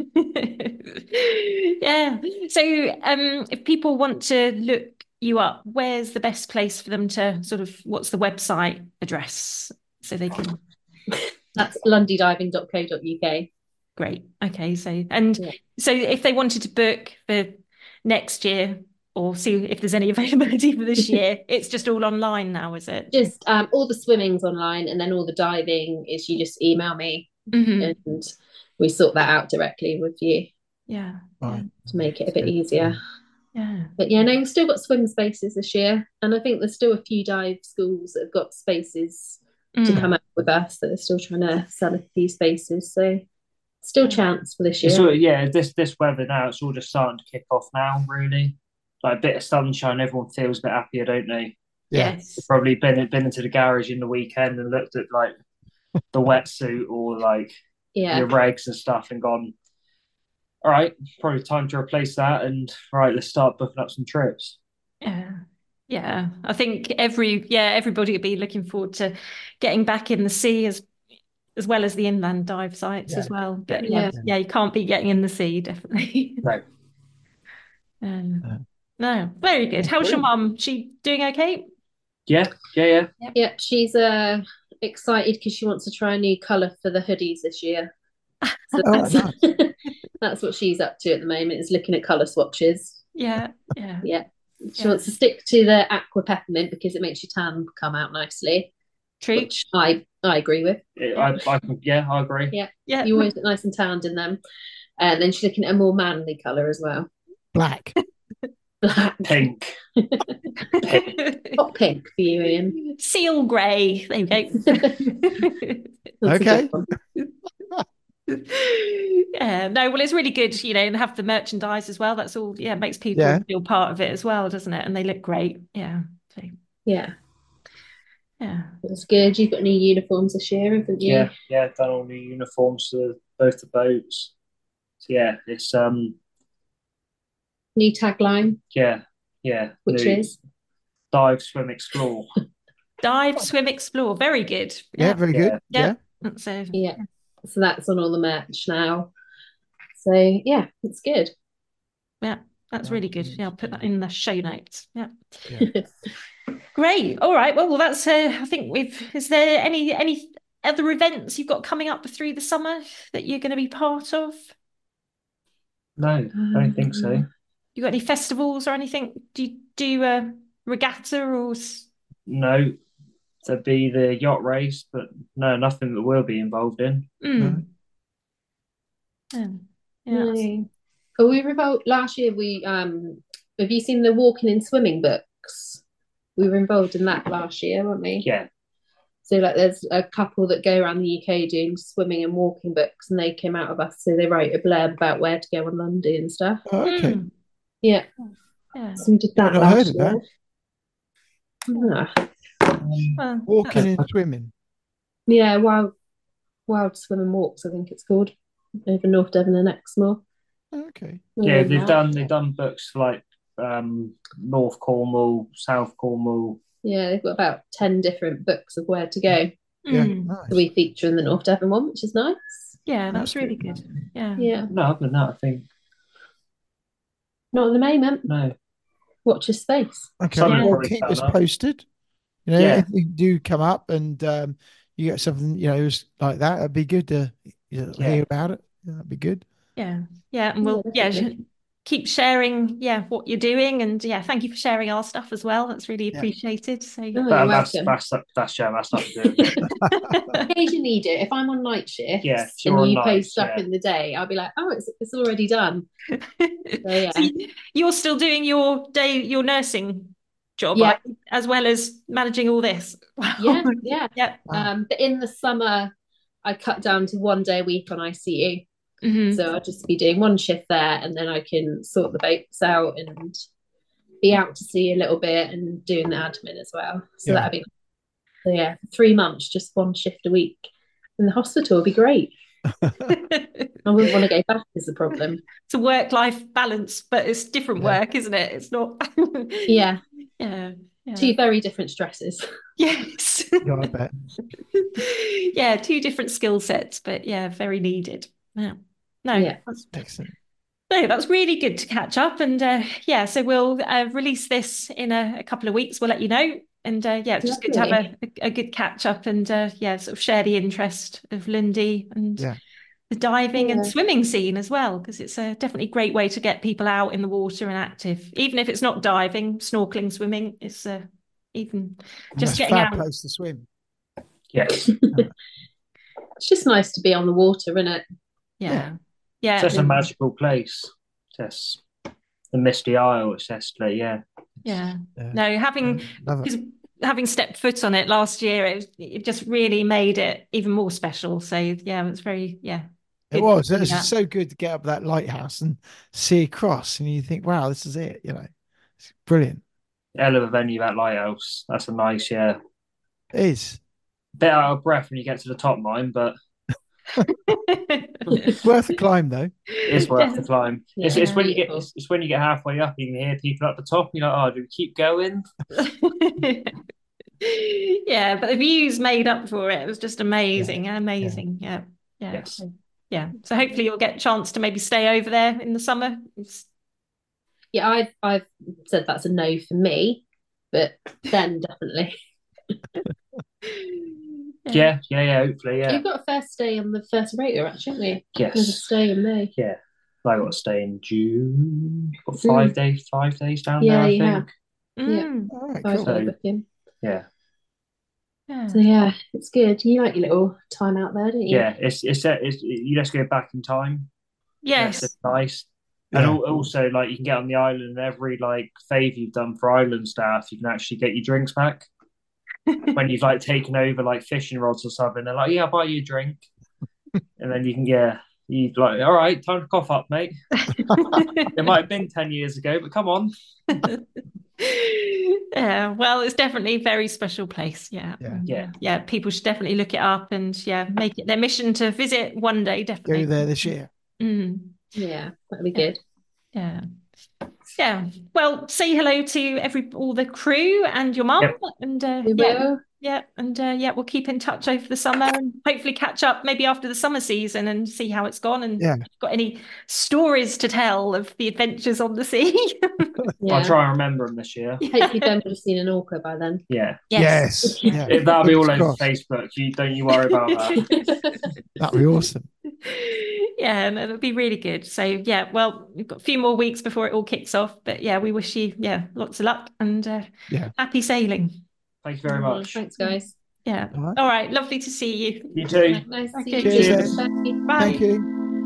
Yeah. So um if people want to look you up, where's the best place for them to sort of what's the website address so they can That's lundy diving dot co dot U K. great. Okay, so and Yeah. so if they wanted to book for next year or see if there's any availability for this year, it's just all online now, is it? Just um, all the swimming's online, and then all the diving is you just email me Mhm. and we sort that out directly with you Yeah. Right. to make it a bit easier. Yeah. But yeah, no, we've still got swim spaces this year, and I think there's still a few dive schools that have got spaces to Mm. come up with us that are still trying to sell a few spaces. So still Yeah. chance for this It's year. all, yeah, this this weather now, it's all just starting to kick off now, really. Like a bit of sunshine, everyone feels a bit happier, don't they? Yeah. Yes. Probably been been into the garage in the weekend and looked at like the wetsuit or like Yeah, your regs and stuff and gone, all right, probably time to replace that and all right, let's start booking up some trips. Yeah. Yeah. I think every yeah, everybody would be looking forward to getting back in the sea as as well as the inland dive sites Yeah. as well. But Yeah. yeah, yeah, you can't be getting in the sea, definitely. No. Um, Yeah. no, very good. How's your Brilliant. mum? She doing okay? Yeah, yeah, yeah. yeah. She's uh excited because she wants to try a new colour for the hoodies this year. So Oh, that's, that's what she's up to at the moment, is looking at colour swatches. Yeah, yeah. Yeah. She Yeah. wants to stick to the aqua peppermint because it makes your tan come out nicely, True. which I I agree with. I, I can, yeah, I agree. Yeah. Yeah. You always look nice and tanned in them. And then she's looking at a more manly colour as well. Black. Black. Pink. Hot pink for you, Ian. Seal grey. There you go. That's a Okay. good one. Yeah, no, well, it's really good, you know, and have the merchandise as well. That's all, yeah, it makes people Yeah. feel part of it as well, doesn't it? And they look great. Yeah. So, Yeah, yeah. that's good. You've got new uniforms this year, haven't you? Yeah, yeah, done all new uniforms for both the boats. So yeah, it's um New tagline, yeah, yeah. which new is dive, swim, explore. Dive, swim, explore. Very good. Yeah, very good. Yeah. Yeah. That's a, yeah. So that's on all the merch now. So yeah, it's good. Yeah, that's really good. Yeah, I'll put that in the show notes. Yeah. Yeah. Great. All right. Well, well that's. Uh, I think we've. Is there any any other events you've got coming up through the summer that you're going to be part of? No, I don't think so. Um, You got any festivals or anything? Do you do a regatta or? s- No, to be the yacht race, but no, nothing that we'll be involved in. Mm. Yeah. Yeah. no. Oh, we were involved last year. We um, have you seen the walking and swimming books? We were involved in that last year, weren't we? Yeah, So like, there's a couple that go around the U K doing swimming and walking books, and they came out of us. So they write a blurb about where to go on London and stuff. Oh, okay. Mm. Yeah, Yeah. so we did that I've not heard last of that. year. Ah. Well, Walking that's- and swimming. Yeah, wild, wild swim and walks. I think it's called over North Devon and Exmoor. Okay. yeah, Um, they've done they've done books like um, North Cornwall, South Cornwall. Yeah, they've got about ten different books of where to go. Yeah. Mm. Nice. So we feature in the North Devon one, which is nice. Yeah, that's That's really good. Yeah. Yeah, No, other than that, I think not at the moment. no. Watch your space. Okay. Something Well, probably keep turn us up. posted. You know, Yeah. if you do come up and um, you get something, you know, like that, it'd be good to you know, Yeah. hear about it. Yeah, that'd be good. Yeah. Yeah. And we'll, Yeah, yeah, definitely. keep sharing, yeah, what you're doing. And yeah, thank you for sharing our stuff as well. That's really Yeah. appreciated. So, Oh, you're That, that's, welcome. that's that's yeah, that's nothing to do with it. Occasionally you do. If I'm on night shifts Yeah, if you're and on you nights, post stuff yeah. in the day, I'll be like, oh, it's it's already done. So yeah, So you're still doing your day, your nursing job, Yeah. are you, as well as managing all this. Wow. yeah, yeah. Yeah. Wow. Um, but in the summer, I cut down to one day a week on I C U. Mhm. So I'll just be doing one shift there, and then I can sort the boats out and be out to sea a little bit and doing the admin as well. So Yeah. that'd be so yeah, three months, just one shift a week in the hospital would be great. I wouldn't want to go back is the problem. It's a work-life balance, but it's different Yeah. work, isn't it? It's not. Yeah, Yeah. Yeah. two very different stresses. Yes. Yeah, I bet. Yeah, two different skill sets, but yeah, very needed. Yeah. No, Yeah. that's, Excellent. no, that's really good to catch up. And uh, yeah, so we'll uh, release this in a, a couple of weeks. We'll let you know. And uh, yeah, it's just good to have a, a, a good catch up and uh, yeah, sort of share the interest of Lundy and Yeah. the diving and Yeah. swimming scene as well, because it's a definitely great way to get people out in the water and active. Even if it's not diving, snorkeling, swimming, it's uh, even just That's getting fab out. place to swim. Yes. It's just nice to be on the water, isn't it? Yeah. Yeah. It's just a magical place. Just the Misty Isle, it's just like, yeah. Yeah. Yeah. No, having Love it. because having stepped foot on it last year, it, was- it just really made it even more special. So yeah, it's very yeah. It good was. to It see was that. so good to get up that lighthouse and see across, and you think, "Wow, this is it." You know, it's brilliant. Hell of a venue, that lighthouse. That's a nice, yeah. It is. Bit out of breath when you get to the top mine, but It's worth a climb, though. it's worth the climb. It's, it's Yeah, when you get beautiful. it's, it's when you get halfway up, you can hear people at the top. You're like, oh, do we keep going? Yeah, but the views made up for it. It was just amazing, amazing. Yeah, yeah, Yes. So, yeah. So hopefully you'll get a chance to maybe stay over there in the summer. It's- Yeah, I've I've said that's a no for me, but then definitely. Yeah, yeah, yeah. Hopefully, yeah. You've got a first day on the first rota, actually, haven't you? There's a Yes. stay in May. Yeah. I got to stay in June. Got five days, five days down Yeah, there, I you think. have. Mm, All right, Five cool. day So- booking. Yeah. yeah. So yeah, it's good. You like your little time out there, don't you? Yeah. It's it's it's you just go back in time. Yes. It's nice. And Yeah. al- also, like, you can get on the island, and every like favour you've done for island staff, you can actually get your drinks back. When you've like taken over like fishing rods or something, they're like, "Yeah, I'll buy you a drink," and then you can yeah, you like, "All right, time to cough up, mate." It might have been ten years ago, but come on. Yeah, well, it's definitely a very special place. Yeah. Yeah. And, Yeah. uh, yeah, people should definitely look it up and yeah, make it their mission to visit one day, definitely. Go there this year. Mm, Yeah, that'd be Yeah. good. yeah. Yeah. Well, say hello to every all the crew and your mum Yep. and uh, We yeah, will. Yeah, and uh, yeah, we'll keep in touch over the summer and hopefully catch up maybe after the summer season and see how it's gone and Yeah. if you've got any stories to tell of the adventures on the sea. Yeah. I'll try and remember them this year. Hopefully, Ben would have seen an orca by then. Yeah. Yes. Yeah. If that'll be all Fingers over crossed. Facebook. You don't you worry about that. That'd be awesome. Yeah, and it'll be really good. So yeah, well, we've got a few more weeks before it all kicks off, but yeah, we wish you yeah lots of luck and uh, Yeah. happy sailing. Thank you very Mhm. much. Thanks, guys. Yeah. All right. All right, lovely to see you. You too. Nice to Okay. see you. Cheers, Bye. Bye. Thank you.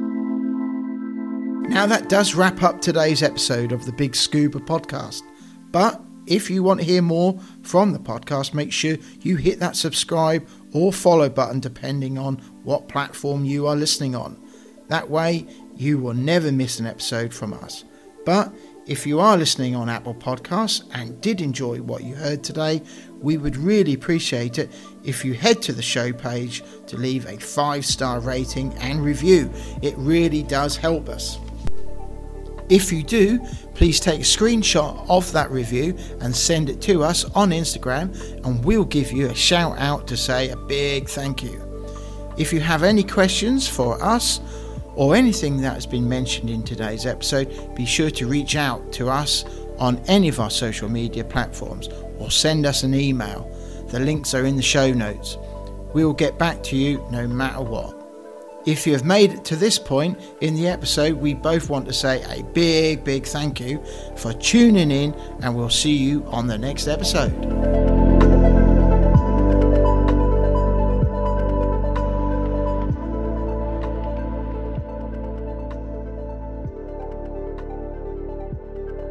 Now that does wrap up today's episode of the Big Scuba podcast. But if you want to hear more from the podcast, make sure you hit that subscribe or follow button depending on what platform you are listening on. That way you will never miss an episode from us. But if you are listening on Apple Podcasts and did enjoy what you heard today, we would really appreciate it if you head to the show page to leave a five-star rating and review. It really does help us. If you do, please take a screenshot of that review and send it to us on Instagram, and we'll give you a shout out to say a big thank you. If you have any questions for us or anything that has been mentioned in today's episode, be sure to reach out to us on any of our social media platforms or send us an email. The links are in the show notes. We will get back to you no matter what. If you have made it to this point in the episode, we both want to say a big, big thank you for tuning in, and we'll see you on the next episode.